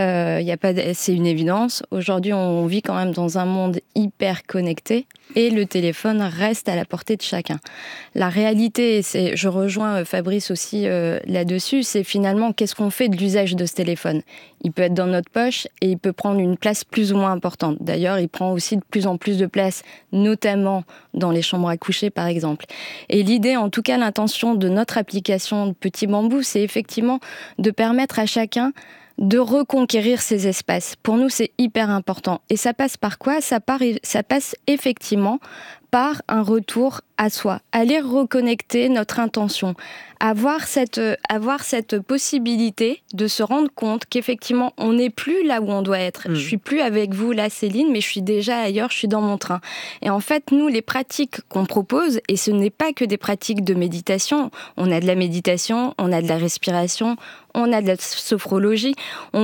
C'est une évidence. Aujourd'hui, on vit quand même dans un monde hyper connecté et le téléphone reste à la portée de chacun. La réalité, je rejoins Fabrice aussi là-dessus, c'est finalement qu'est-ce qu'on fait de l'usage de ce téléphone ? Il peut être dans notre poche et il peut prendre une place plus ou moins importante. D'ailleurs, il prend aussi de plus en plus de place, notamment dans les chambres à coucher, par exemple. Et l'idée, en tout cas, l'intention de notre application de Petit Bambou, c'est effectivement de permettre à chacun de reconquérir ces espaces. Pour nous, c'est hyper important. Et ça passe par quoi ? Ça passe effectivement par un retour à soi. Aller reconnecter notre intention. Avoir cette possibilité de se rendre compte qu'effectivement, on n'est plus là où on doit être. Je suis plus avec vous là, Céline, mais je suis déjà ailleurs, je suis dans mon train. Et en fait, nous, les pratiques qu'on propose, et ce n'est pas que des pratiques de méditation, on a de la méditation, on a de la respiration, on a de la sophrologie, on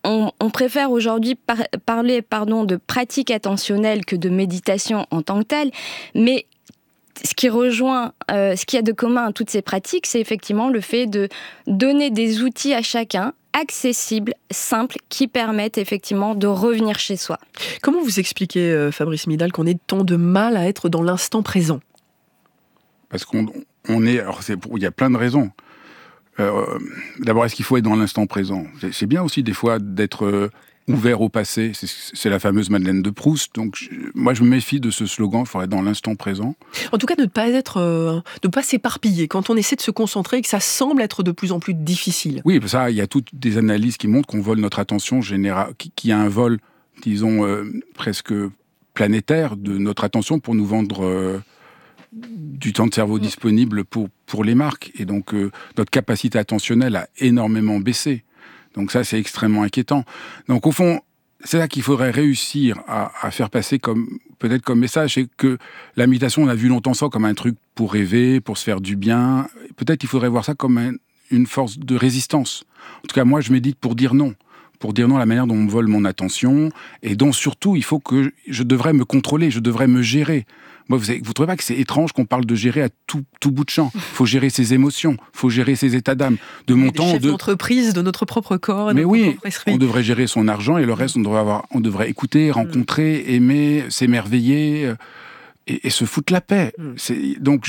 on préfère aujourd'hui parler de pratique attentionnelle que de méditation en tant que telle, mais ce qui rejoint, ce qu'il y a de commun à toutes ces pratiques, c'est effectivement le fait de donner des outils à chacun, accessibles, simples, qui permettent effectivement de revenir chez soi. Comment vous expliquez, Fabrice Midal, qu'on ait tant de mal à être dans l'instant présent ? Parce qu'on est... Alors, il y a plein de raisons. D'abord, est-ce qu'il faut être dans l'instant présent ? C'est bien aussi des fois d'être ouvert au passé. C'est la fameuse Madeleine de Proust. Donc, moi, je me méfie de ce slogan. Il faut être dans l'instant présent. En tout cas, de ne pas s'éparpiller quand on essaie de se concentrer et que ça semble être de plus en plus difficile. Oui, ça, il y a toutes des analyses qui montrent qu'on vole notre attention générale, qu'il y a un vol, disons, presque planétaire de notre attention pour nous vendre du temps de cerveau disponible pour les marques. Et donc, notre capacité attentionnelle a énormément baissé. Donc ça, c'est extrêmement inquiétant. Donc au fond, c'est là qu'il faudrait réussir à faire passer peut-être comme message, c'est que la méditation, on a vu longtemps ça comme un truc pour rêver, pour se faire du bien. Peut-être qu'il faudrait voir ça comme une force de résistance. En tout cas, moi, je médite pour dire non à la manière dont on me vole mon attention, et dont surtout, il faut que je devrais me contrôler, je devrais me gérer. Moi, vous ne trouvez pas que c'est étrange qu'on parle de gérer à tout bout de champ ? Il faut gérer ses émotions, il faut gérer ses états d'âme. De mon temps, chefs d'entreprise, de notre propre corps, mais oui, propre esprit. On devrait gérer son argent, et le reste, on devrait écouter, rencontrer, aimer, s'émerveiller et se foutre la paix. Donc,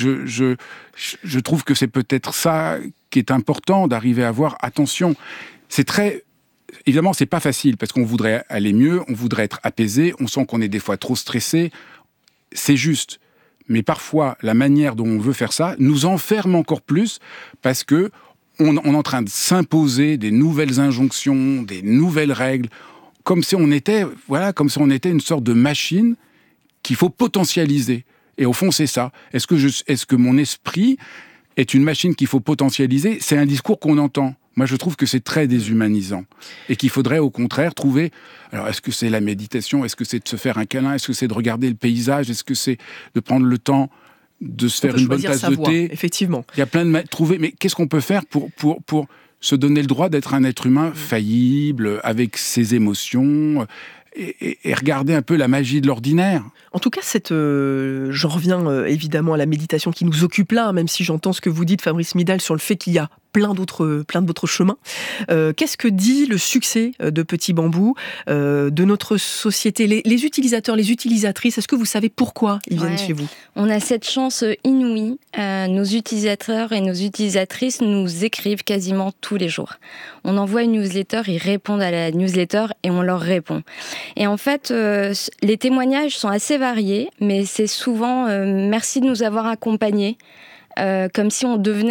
je trouve que c'est peut-être ça qui est important, d'arriver à avoir attention. Évidemment, c'est pas facile, parce qu'on voudrait aller mieux, on voudrait être apaisé, on sent qu'on est des fois trop stressé. C'est juste. Mais parfois, la manière dont on veut faire ça nous enferme encore plus, parce que on est en train de s'imposer des nouvelles injonctions, des nouvelles règles, comme si on était une sorte de machine qu'il faut potentialiser. Et au fond, c'est ça. Est-ce que mon esprit est une machine qu'il faut potentialiser ? C'est un discours qu'on entend. Moi, je trouve que c'est très déshumanisant et qu'il faudrait au contraire trouver... Alors, est-ce que c'est la méditation ? Est-ce que c'est de se faire un câlin ? Est-ce que c'est de regarder le paysage ? Est-ce que c'est de prendre le temps de se faire une bonne tasse de thé ? Effectivement. Il y a plein de... Mais qu'est-ce qu'on peut faire pour se donner le droit d'être un être humain faillible, avec ses émotions, et regarder un peu la magie de l'ordinaire ? En tout cas, j'en reviens évidemment à la méditation qui nous occupe là, même si j'entends ce que vous dites, Fabrice Midal, sur le fait qu'il y a plein d'autres chemins. Qu'est-ce que dit le succès de Petit Bambou, de notre société ? Les utilisateurs, les utilisatrices, est-ce que vous savez pourquoi ils viennent chez vous ? On a cette chance inouïe. Nos utilisateurs et nos utilisatrices nous écrivent quasiment tous les jours. On envoie une newsletter, ils répondent à la newsletter et on leur répond. Et en fait, les témoignages sont assez variés, mais c'est souvent merci de nous avoir accompagnés. Comme si on devenait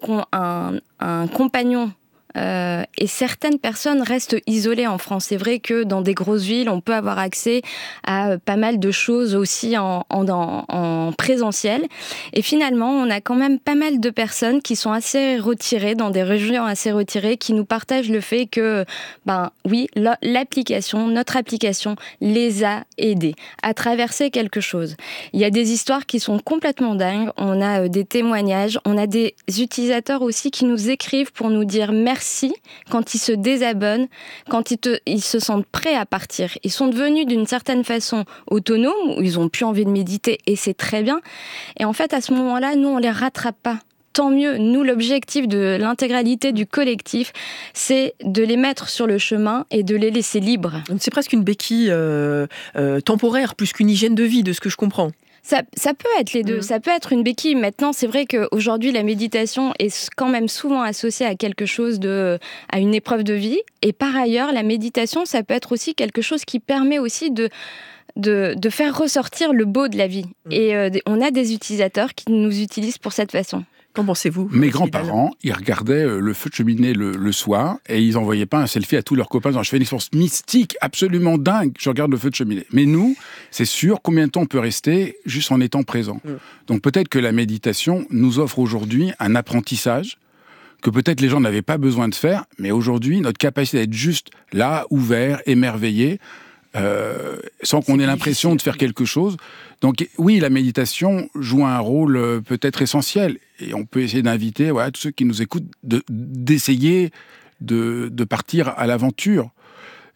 un compagnon. Et certaines personnes restent isolées en France. C'est vrai que dans des grosses villes, on peut avoir accès à pas mal de choses aussi en présentiel. Et finalement, on a quand même pas mal de personnes qui sont assez retirées, dans des régions assez retirées, qui nous partagent le fait que, oui, notre application les a aidés à traverser quelque chose. Il y a des histoires qui sont complètement dingues. On a des témoignages. On a des utilisateurs aussi qui nous écrivent pour nous dire merci quand ils se désabonnent, quand ils se sentent prêts à partir. Ils sont devenus d'une certaine façon autonomes, ou ils n'ont plus envie de méditer, et c'est très bien. Et en fait, à ce moment-là, nous, on ne les rattrape pas. Tant mieux. Nous, l'objectif de l'intégralité du collectif, c'est de les mettre sur le chemin et de les laisser libres. C'est presque une béquille temporaire, plus qu'une hygiène de vie, de ce que je comprends. Ça peut être les deux, ça peut être une béquille. Maintenant, c'est vrai qu'aujourd'hui, la méditation est quand même souvent associée à quelque chose à une épreuve de vie. Et par ailleurs, la méditation, ça peut être aussi quelque chose qui permet aussi de faire ressortir le beau de la vie. Et on a des utilisateurs qui nous utilisent pour cette façon. Qu'en pensez-vous ? Mes grands-parents, ils regardaient le feu de cheminée le soir, et ils n'envoyaient pas un selfie à tous leurs copains. Je fais une expérience mystique, absolument dingue, je regarde le feu de cheminée. Mais nous, c'est sûr, combien de temps on peut rester juste en étant présent ? Donc peut-être que la méditation nous offre aujourd'hui un apprentissage que peut-être les gens n'avaient pas besoin de faire, mais aujourd'hui, notre capacité d'être juste là, ouvert, émerveillé, sans qu'on ait l'impression de faire quelque chose. Donc oui, la méditation joue un rôle peut-être essentiel, et on peut essayer d'inviter tous ceux qui nous écoutent d'essayer de partir à l'aventure.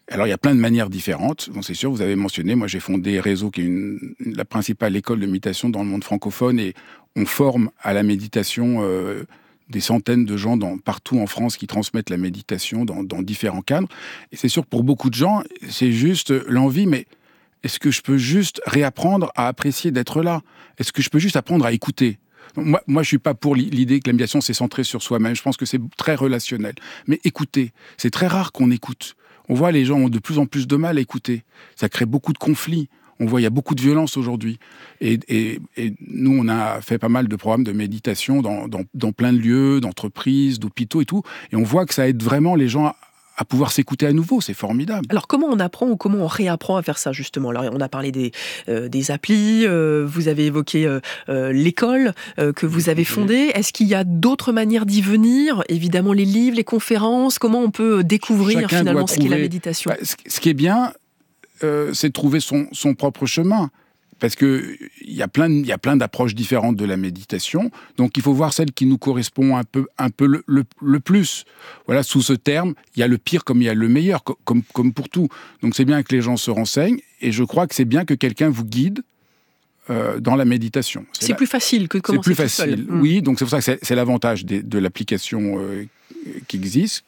Alors, il y a plein de manières différentes. Bon, c'est sûr, vous avez mentionné, moi j'ai fondé Réseau, qui est la principale école de méditation dans le monde francophone, et on forme à la méditation des centaines de gens partout en France qui transmettent la méditation dans différents cadres. Et c'est sûr que pour beaucoup de gens, c'est juste l'envie, mais est-ce que je peux juste réapprendre à apprécier d'être là ? Est-ce que je peux juste apprendre à écouter ? Moi, je ne suis pas pour l'idée que la méditation, c'est centré sur soi-même. Je pense que c'est très relationnel. Mais écouter, c'est très rare qu'on écoute. On voit les gens ont de plus en plus de mal à écouter. Ça crée beaucoup de conflits. On voit, il y a beaucoup de violence aujourd'hui. Et nous, on a fait pas mal de programmes de méditation dans plein de lieux, d'entreprises, d'hôpitaux et tout. Et on voit que ça aide vraiment les gens à pouvoir s'écouter à nouveau, c'est formidable. Alors comment on apprend ou comment on réapprend à faire ça justement ? Alors on a parlé des applis, vous avez évoqué l'école que vous avez fondée. Est-ce qu'il y a d'autres manières d'y venir ? Évidemment les livres, les conférences, comment on peut découvrir finalement ce qu'est la méditation ? Ce qui est bien, c'est de trouver son propre chemin. Parce qu'il y a plein d'approches différentes de la méditation. Donc, il faut voir celle qui nous correspond un peu le plus. Voilà, sous ce terme, il y a le pire comme il y a le meilleur, comme pour tout. Donc, c'est bien que les gens se renseignent. Et je crois que c'est bien que quelqu'un vous guide dans la méditation. C'est plus facile que de commencer tout seul. C'est plus facile, oui. Donc, c'est pour ça que c'est l'avantage de l'application qui existe,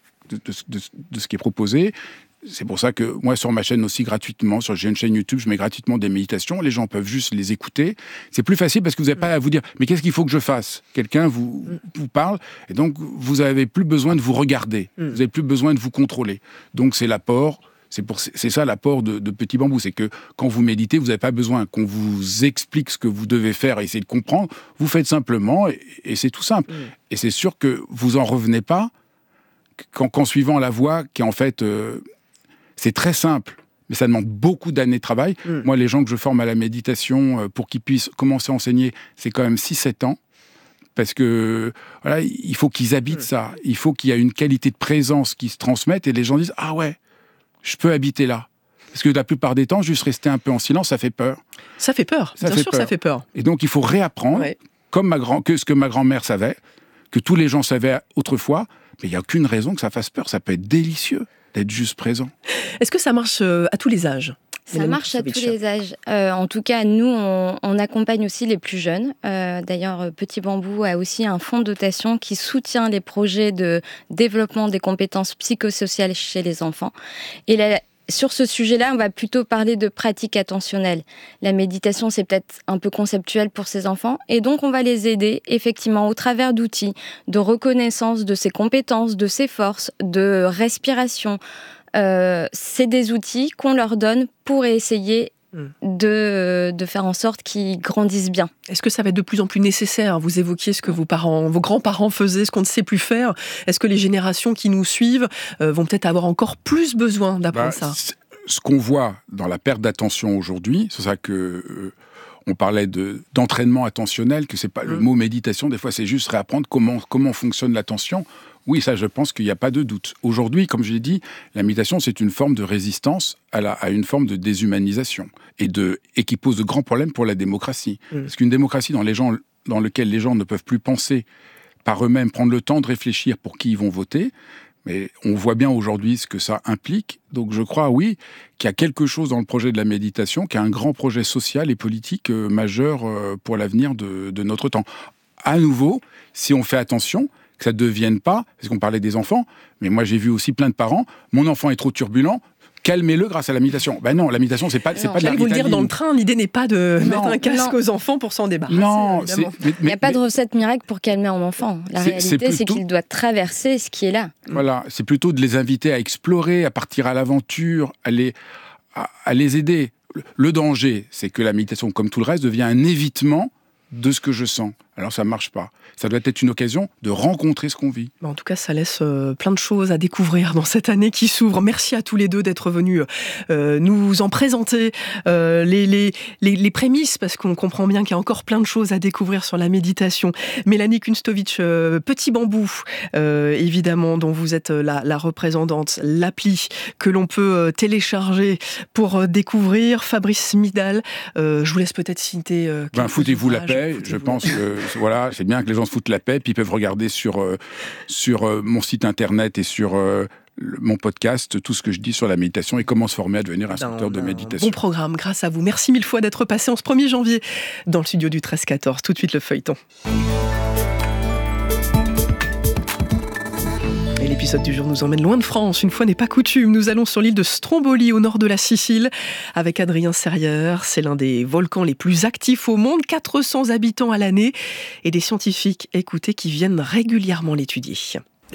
de ce qui est proposé. C'est pour ça que moi, sur ma chaîne aussi, gratuitement, j'ai une chaîne YouTube, je mets gratuitement des méditations. Les gens peuvent juste les écouter. C'est plus facile parce que vous n'avez pas à vous dire « mais qu'est-ce qu'il faut que je fasse ?» Quelqu'un vous parle et donc vous n'avez plus besoin de vous regarder. Vous n'avez plus besoin de vous contrôler. Donc c'est l'apport, c'est ça l'apport de Petit Bambou. C'est que quand vous méditez, vous n'avez pas besoin qu'on vous explique ce que vous devez faire et essayer de comprendre. Vous faites simplement et c'est tout simple. Et c'est sûr que vous n'en revenez pas qu'en suivant la voie qui est en fait... c'est très simple, mais ça demande beaucoup d'années de travail. Moi, les gens que je forme à la méditation, pour qu'ils puissent commencer à enseigner, c'est quand même 6-7 ans. Parce que, voilà, il faut qu'ils habitent ça. Il faut qu'il y ait une qualité de présence qui se transmette et les gens disent « Ah ouais, je peux habiter là ». Parce que la plupart des temps, juste rester un peu en silence, ça fait peur. Ça fait peur, bien sûr, ça fait peur. Et donc, il faut réapprendre, comme ce que ma grand-mère savait, que tous les gens savaient autrefois, mais il n'y a aucune raison que ça fasse peur. Ça peut être délicieux d'être juste présent. Est-ce que ça marche à tous les âges ? Ça marche à tous les âges. En tout cas, nous, on accompagne aussi les plus jeunes. D'ailleurs, Petit Bambou a aussi un fonds de dotation qui soutient les projets de développement des compétences psychosociales chez les enfants. Et sur ce sujet-là, on va plutôt parler de pratique attentionnelle. La méditation, c'est peut-être un peu conceptuel pour ces enfants. Et donc, on va les aider, effectivement, au travers d'outils de reconnaissance de ses compétences, de ses forces, de respiration. C'est des outils qu'on leur donne pour essayer de faire en sorte qu'ils grandissent bien. Est-ce que ça va être de plus en plus nécessaire ? Vous évoquiez ce que vos grands-parents faisaient, ce qu'on ne sait plus faire. Est-ce que les générations qui nous suivent vont peut-être avoir encore plus besoin d'apprendre ça ? Ce qu'on voit dans la perte d'attention aujourd'hui, c'est ça que... on parlait d'entraînement attentionnel, que c'est pas le mot méditation, des fois c'est juste réapprendre comment fonctionne l'attention. Oui, ça je pense qu'il n'y a pas de doute. Aujourd'hui, comme je l'ai dit, la méditation c'est une forme de résistance à une forme de déshumanisation et qui pose de grands problèmes pour la démocratie. Parce qu'une démocratie dans laquelle les gens ne peuvent plus penser par eux-mêmes, prendre le temps de réfléchir pour qui ils vont voter, mais on voit bien aujourd'hui ce que ça implique. Donc je crois, oui, qu'il y a quelque chose dans le projet de la méditation, qui est un grand projet social et politique majeur pour l'avenir de notre temps. À nouveau, si on fait attention, que ça ne devienne pas, parce qu'on parlait des enfants, mais moi j'ai vu aussi plein de parents, mon enfant est trop turbulent, calmez-le grâce à la méditation. Ben non, la méditation, c'est pas de la J'allais vous le dire dans le train, l'idée n'est pas de mettre un casque aux enfants pour s'en débarrasser. Non, il n'y a pas de recette miracle pour calmer un enfant. La réalité, c'est qu'il doit traverser ce qui est là. Voilà, c'est plutôt de les inviter à explorer, à partir à l'aventure, à les aider. Le danger, c'est que la méditation, comme tout le reste, devient un évitement de ce que je sens. Alors ça ne marche pas. Ça doit être une occasion de rencontrer ce qu'on vit. En tout cas, ça laisse plein de choses à découvrir dans cette année qui s'ouvre. Merci à tous les deux d'être venus nous en présenter les prémices, parce qu'on comprend bien qu'il y a encore plein de choses à découvrir sur la méditation. Mélanie Kunstovic, Petit Bambou, évidemment, dont vous êtes la représentante, l'appli que l'on peut télécharger pour découvrir. Fabrice Midal, je vous laisse peut-être citer... foutez-vous la paix, je pense que voilà, c'est bien que les gens se foutent la paix, puis ils peuvent regarder sur mon site internet et sur mon podcast, tout ce que je dis sur la méditation et comment se former à devenir instructeur de méditation. Bon programme, grâce à vous. Merci mille fois d'être passé en ce 1er janvier dans le studio du 13-14. Tout de suite le feuilleton. Et l'épisode du jour nous emmène loin de France. Une fois n'est pas coutume, nous allons sur l'île de Stromboli, au nord de la Sicile, avec Adrien Serrière. C'est l'un des volcans les plus actifs au monde, 400 habitants à l'année, et des scientifiques écoutés qui viennent régulièrement l'étudier. En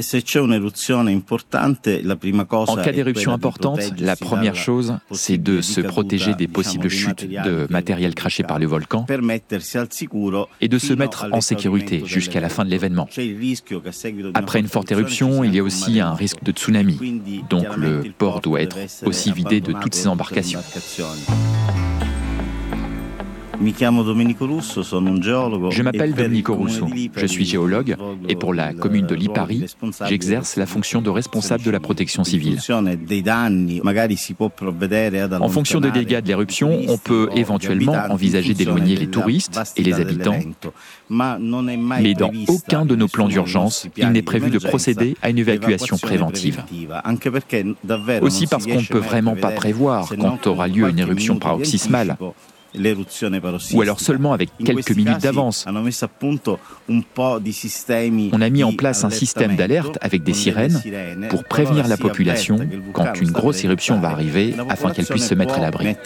cas d'éruption importante, la première chose, c'est de se protéger des possibles chutes de matériel craché par le volcan et de se mettre en sécurité jusqu'à la fin de l'événement. Après une forte éruption, il y a aussi un risque de tsunami, donc le port doit être aussi vidé de toutes ses embarcations. Je m'appelle Domenico Russo, je suis géologue et pour la commune de Lipari, j'exerce la fonction de responsable de la protection civile. En fonction des dégâts de l'éruption, on peut éventuellement envisager d'éloigner les touristes et les habitants, mais dans aucun de nos plans d'urgence, il n'est prévu de procéder à une évacuation préventive. Aussi parce qu'on ne peut vraiment pas prévoir quand aura lieu une éruption paroxysmale, ou alors seulement avec quelques minutes d'avance. On a mis en place un système d'alerte avec des sirènes pour prévenir la population quand une grosse éruption va arriver afin qu'elle puisse se mettre à l'abri.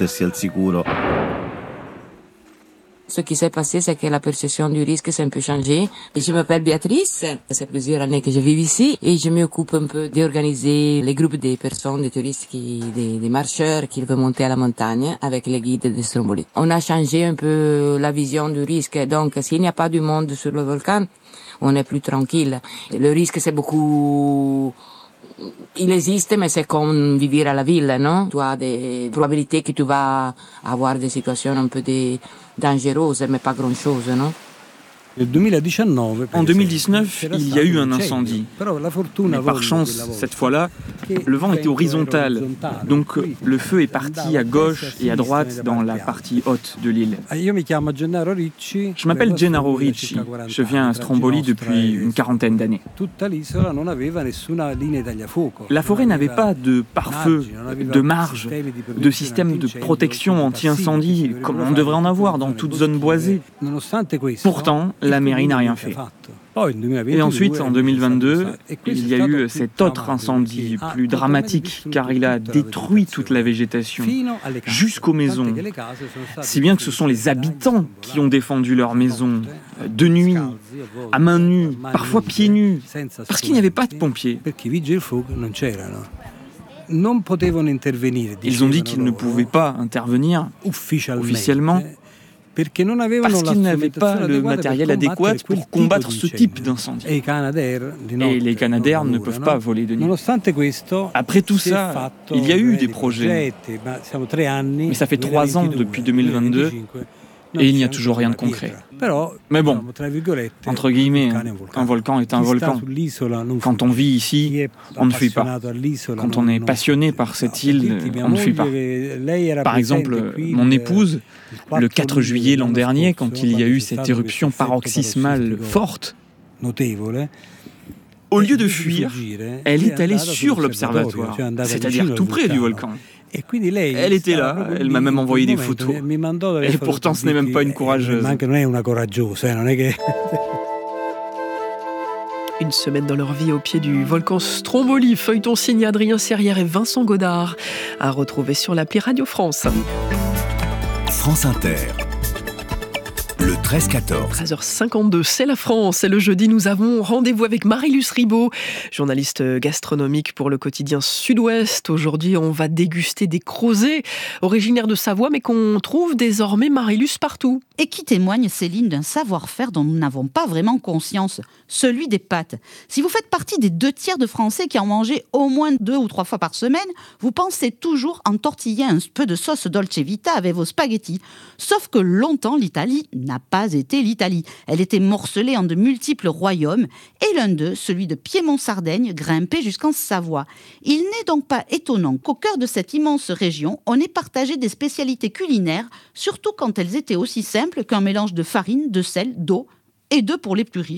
Ce qui s'est passé, c'est que la perception du risque s'est un peu changée. Je m'appelle Béatrice, ça fait plusieurs années que je vis ici et je m'occupe un peu d'organiser les groupes des personnes, des touristes, des marcheurs qui veulent monter à la montagne avec les guides de Stromboli. On a changé un peu la vision du risque, donc s'il n'y a pas du monde sur le volcan, on est plus tranquille. Le risque, c'est beaucoup... Il existe, mais c'est comme vivre à la ville, non? Tu as des probabilités que tu vas avoir des situations un peu dangereuses, mais pas grand-chose, non? En 2019, il y a eu un incendie. Mais par chance, cette fois-là, le vent était horizontal. Donc le feu est parti à gauche et à droite dans la partie haute de l'île. Je m'appelle Gennaro Ricci. Je viens à Stromboli depuis une quarantaine d'années. La forêt n'avait pas de pare-feu, de marge, de système de protection anti-incendie comme on devrait en avoir dans toute zone boisée. Pourtant, la mairie n'a rien fait. Et ensuite, en 2022, il y a eu cet autre incendie plus dramatique, car il a détruit toute la végétation, jusqu'aux maisons. Si bien que ce sont les habitants qui ont défendu leurs maisons, de nuit, à main nue, parfois pieds nus, parce qu'il n'y avait pas de pompiers. Ils ont dit qu'ils ne pouvaient pas intervenir officiellement, parce qu'ils n'avaient pas le matériel adéquat pour combattre ce type d'incendie. Et les Canadair ne peuvent pas voler de nuit. Après tout ça, il y a eu des projets. Mais ça fait 3 ans depuis 2022 et il n'y a toujours rien de concret. Mais bon, entre guillemets, un volcan est un volcan. Quand on vit ici, on ne fuit pas. Quand on est passionné par cette île, on ne fuit pas. Par exemple, mon épouse, le 4 juillet l'an dernier, quand il y a eu cette éruption paroxysmale forte, au lieu de fuir, elle est allée sur l'observatoire, c'est-à-dire tout près du volcan. Elle était là, elle m'a même envoyé des photos. Et pourtant, ce n'est même pas une courageuse. Une semaine dans leur vie au pied du volcan Stromboli. Feuilleton signé Adrien Serrière et Vincent Godard. À retrouver sur l'appli Radio France. France Inter. Le 13-14. 13h52, c'est la France. Et le jeudi, nous avons rendez-vous avec Marie-Luce Ribaud, journaliste gastronomique pour le quotidien Sud-Ouest. Aujourd'hui, on va déguster des crozets originaires de Savoie, mais qu'on trouve désormais, Marie-Luce, partout. Et qui témoigne, Céline, d'un savoir-faire dont nous n'avons pas vraiment conscience, celui des pâtes. Si vous faites partie des 2/3 de Français qui en mangent au moins 2 ou 3 fois par semaine, vous pensez toujours entortiller un peu de sauce dolce vita avec vos spaghettis. Sauf que longtemps, l'Italie n'a pas été l'Italie. Elle était morcelée en de multiples royaumes et l'un d'eux, celui de Piémont-Sardaigne, grimpait jusqu'en Savoie. Il n'est donc pas étonnant qu'au cœur de cette immense région, on ait partagé des spécialités culinaires, surtout quand elles étaient aussi simples qu'un mélange de farine, de sel, d'eau et d'œufs pour les plus riches.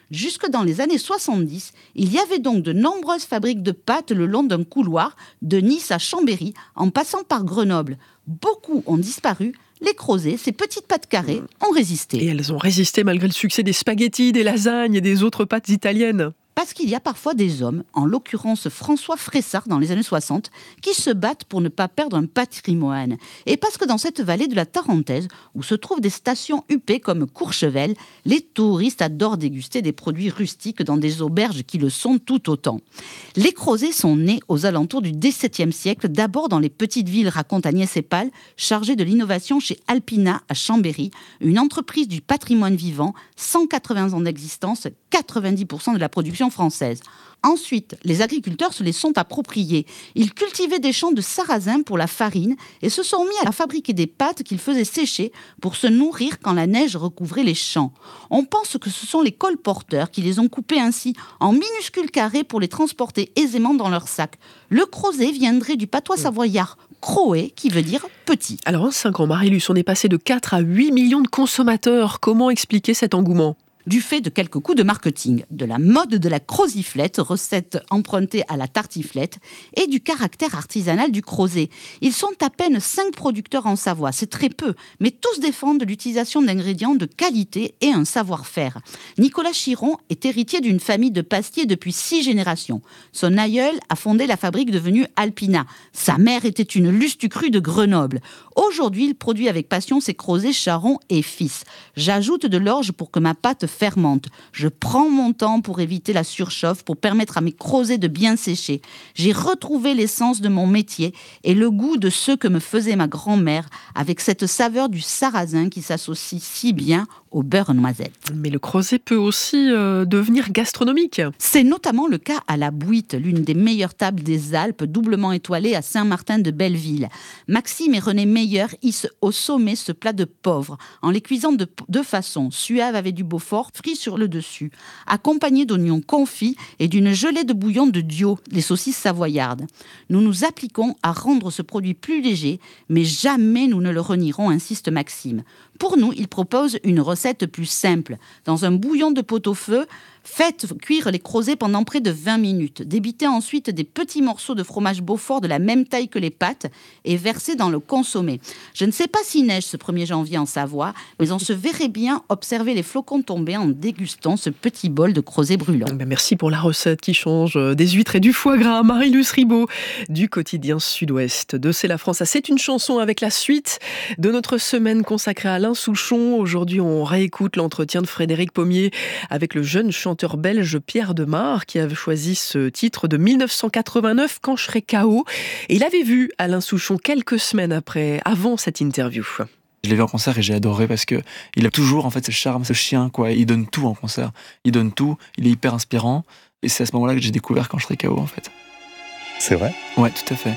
Jusque dans les années 70, il y avait donc de nombreuses fabriques de pâtes le long d'un couloir, de Nice à Chambéry, en passant par Grenoble. Beaucoup ont disparu. Les Crozet, ces petites pâtes carrées, ont résisté. Et elles ont résisté malgré le succès des spaghettis, des lasagnes et des autres pâtes italiennes. Parce qu'il y a parfois des hommes, en l'occurrence François Fressard dans les années 60, qui se battent pour ne pas perdre un patrimoine. Et parce que dans cette vallée de la Tarentaise, où se trouvent des stations huppées comme Courchevel, les touristes adorent déguster des produits rustiques dans des auberges qui le sont tout autant. Les Crozet sont nés aux alentours du XVIIe siècle, d'abord dans les petites villes, raconte Agnès Epal, chargée de l'innovation chez Alpina à Chambéry, une entreprise du patrimoine vivant, 180 ans d'existence, 90% de la production française. Ensuite, les agriculteurs se les sont appropriés. Ils cultivaient des champs de sarrasin pour la farine et se sont mis à fabriquer des pâtes qu'ils faisaient sécher pour se nourrir quand la neige recouvrait les champs. On pense que ce sont les colporteurs qui les ont coupés ainsi en minuscules carrés pour les transporter aisément dans leur sac. Le crozet viendrait du patois savoyard croé, qui veut dire petit. Alors en 5 ans, Marie-Luce, on est passé de 4 à 8 millions de consommateurs. Comment expliquer cet engouement ? Du fait de quelques coups de marketing, de la mode de la croziflette, recette empruntée à la tartiflette, et du caractère artisanal du crozet. Ils sont à peine 5 producteurs en Savoie, c'est très peu, mais tous défendent l'utilisation d'ingrédients de qualité et un savoir-faire. Nicolas Chiron est héritier d'une famille de pastiers depuis 6 générations. Son aïeul a fondé la fabrique devenue Alpina. Sa mère était une Lustucru de Grenoble. Aujourd'hui, il produit avec passion ses crozets Charon et fils. J'ajoute de l'orge pour que ma pâte fermente. Je prends mon temps pour éviter la surchauffe, pour permettre à mes crozets de bien sécher. J'ai retrouvé l'essence de mon métier et le goût de ce que me faisait ma grand-mère, avec cette saveur du sarrasin qui s'associe si bien au beurre noisette. Mais le crozet peut aussi devenir gastronomique. C'est notamment le cas à la Bouite, l'une des meilleures tables des Alpes, doublement étoilée à Saint-Martin-de-Belleville. Maxime et René Meyer hissent au sommet ce plat de pauvre, en les cuisant de deux façons, suave avec du Beaufort, frit sur le dessus, accompagné d'oignons confits et d'une gelée de bouillon de Dio, les saucisses savoyardes. Nous nous appliquons à rendre ce produit plus léger, mais jamais nous ne le renierons, insiste Maxime. Pour nous, il propose une recette plus simple. Dans un bouillon de pot-au-feu, faites cuire les crozets pendant près de 20 minutes. Débitez ensuite des petits morceaux de fromage Beaufort de la même taille que les pâtes et versez dans le consommé. Je ne sais pas s'il neige ce 1er janvier en Savoie, mais on se verrait bien observer les flocons tomber en dégustant ce petit bol de crozet brûlant. Merci pour la recette qui change des huîtres et du foie gras. Marie-Luce Ribaud du quotidien Sud-Ouest de C'est la France. C'est une chanson avec la suite de notre semaine consacrée à Alain Souchon. Aujourd'hui, on réécoute l'entretien de Frédéric Pommier avec le jeune chanteur belge Pierre Demar qui avait choisi ce titre de 1989, Quand je serai KO. Et il avait vu Alain Souchon quelques semaines avant cette interview. Je l'ai vu en concert et j'ai adoré parce que il a toujours en fait ce charme, ce chien quoi. Il donne tout en concert. Il donne tout. Il est hyper inspirant. Et c'est à ce moment-là que j'ai découvert Quand je serai KO en fait. C'est vrai ? Ouais, tout à fait.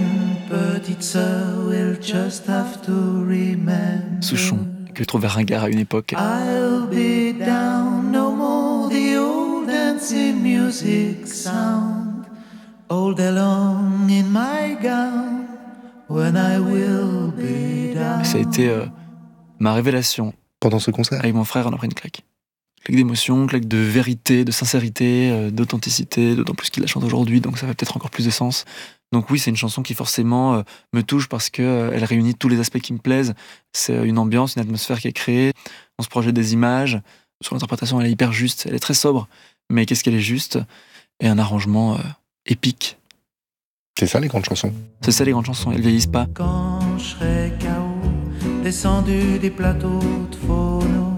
Souchon, que je trouvais ringard à une époque. I'll be down, no more the old dancing music sound. All day long in my gown, when I will be down. Ça a été ma révélation. Pendant ce concert ? Avec mon frère, on a pris une claque. Claque d'émotion, claque de vérité, de sincérité, d'authenticité, d'autant plus qu'il la chante aujourd'hui, donc ça fait peut-être encore plus de sens. Donc oui, c'est une chanson qui forcément me touche parce qu'elle réunit tous les aspects qui me plaisent. C'est une ambiance, une atmosphère qui est créée. On se projette des images. Son interprétation, elle est hyper juste. Elle est très sobre, mais qu'est-ce qu'elle est juste ? Et un arrangement épique. C'est ça les grandes chansons ? C'est ça les grandes chansons, elles vieillissent pas. Quand je serai KO, descendu des plateaux de phono,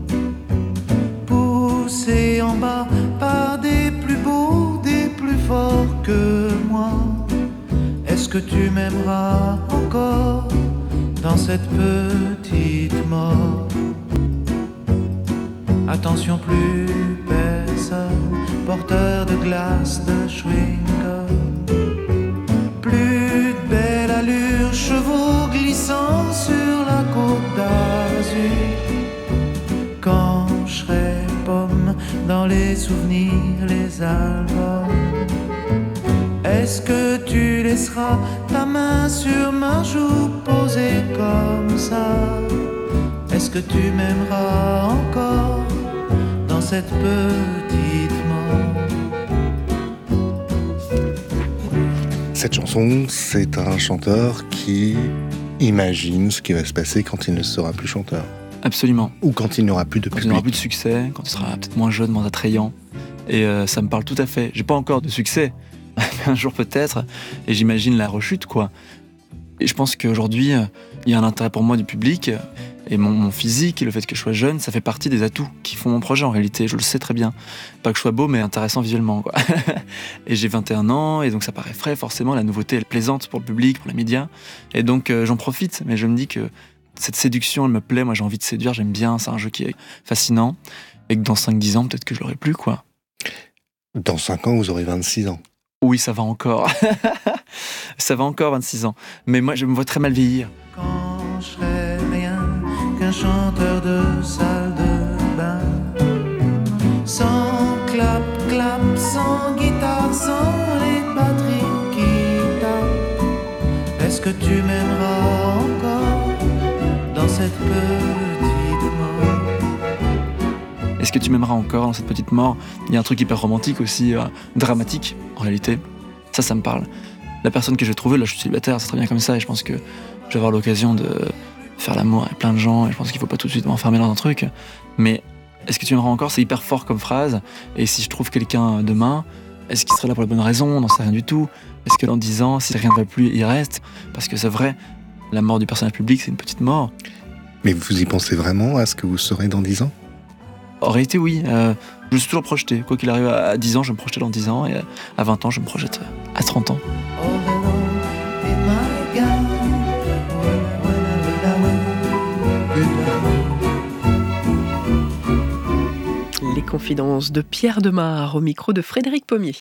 poussé en bas par des plus beaux, des plus forts que moi. Est-ce que tu m'aimeras encore dans cette petite mort? Attention, plus personne, porteur de glace, de chewing-gum. Plus de belle allure, chevaux glissant sur la côte d'Azur. Quand je serai pomme dans les souvenirs, les albums, est-ce que tu laisseras ta main sur ma joue posée comme ça? Est-ce que tu m'aimeras encore dans cette petite Cette chanson, c'est un chanteur qui imagine ce qui va se passer quand il ne sera plus chanteur. Absolument. Ou quand il n'aura plus de public. Quand il n'aura plus de succès, quand il sera peut-être moins jeune, moins attrayant. Et ça me parle tout à fait. J'ai pas encore de succès, mais un jour peut-être. Et j'imagine la rechute, quoi. Et je pense qu'aujourd'hui, il y a un intérêt pour moi du public. Et mon physique et le fait que je sois jeune, ça fait partie des atouts qui font mon projet en réalité. Je le sais très bien. Pas que je sois beau, mais intéressant visuellement, quoi. Et j'ai 21 ans, et donc ça paraît frais, forcément. La nouveauté est plaisante pour le public, pour les médias. Et donc j'en profite, mais je me dis que cette séduction, elle me plaît. Moi, j'ai envie de séduire, j'aime bien. C'est un jeu qui est fascinant. Et que dans 5-10 ans, peut-être que je l'aurai plus, quoi. Dans 5 ans, vous aurez 26 ans. Oui, ça va encore. Ça va encore, 26 ans. Mais moi, je me vois très mal vieillir. Quand je serai rien qu'un chanteur de salle de bain, sans clap, clap, sans guitare, sans les batteries qui tapent, est-ce que tu m'aimeras encore dans cette petite mort? Est-ce que tu m'aimeras encore dans cette petite mort? Il y a un truc hyper romantique aussi, dramatique, en réalité. Ça me parle. La personne que j'ai trouvée, là je suis célibataire, c'est très bien comme ça, et je pense que je vais avoir l'occasion de faire l'amour avec plein de gens, et je pense qu'il faut pas tout de suite m'enfermer dans un truc. Mais est-ce que tu m'aimeras encore? C'est hyper fort comme phrase, et si je trouve quelqu'un demain, est-ce qu'il serait là pour la bonne raison? On n'en sait rien du tout. Est-ce que dans 10 ans, si rien ne va plus, il reste? Parce que c'est vrai, la mort du personnage public, c'est une petite mort. Mais vous y pensez vraiment à ce que vous serez dans 10 ans? En réalité, oui. Je me suis toujours projeté. Quoi qu'il arrive, à 10 ans, je me projetais dans 10 ans, et à 20 ans, je me projette à 30 ans. Les confidences de Pierre Demar au micro de Frédéric Pommier.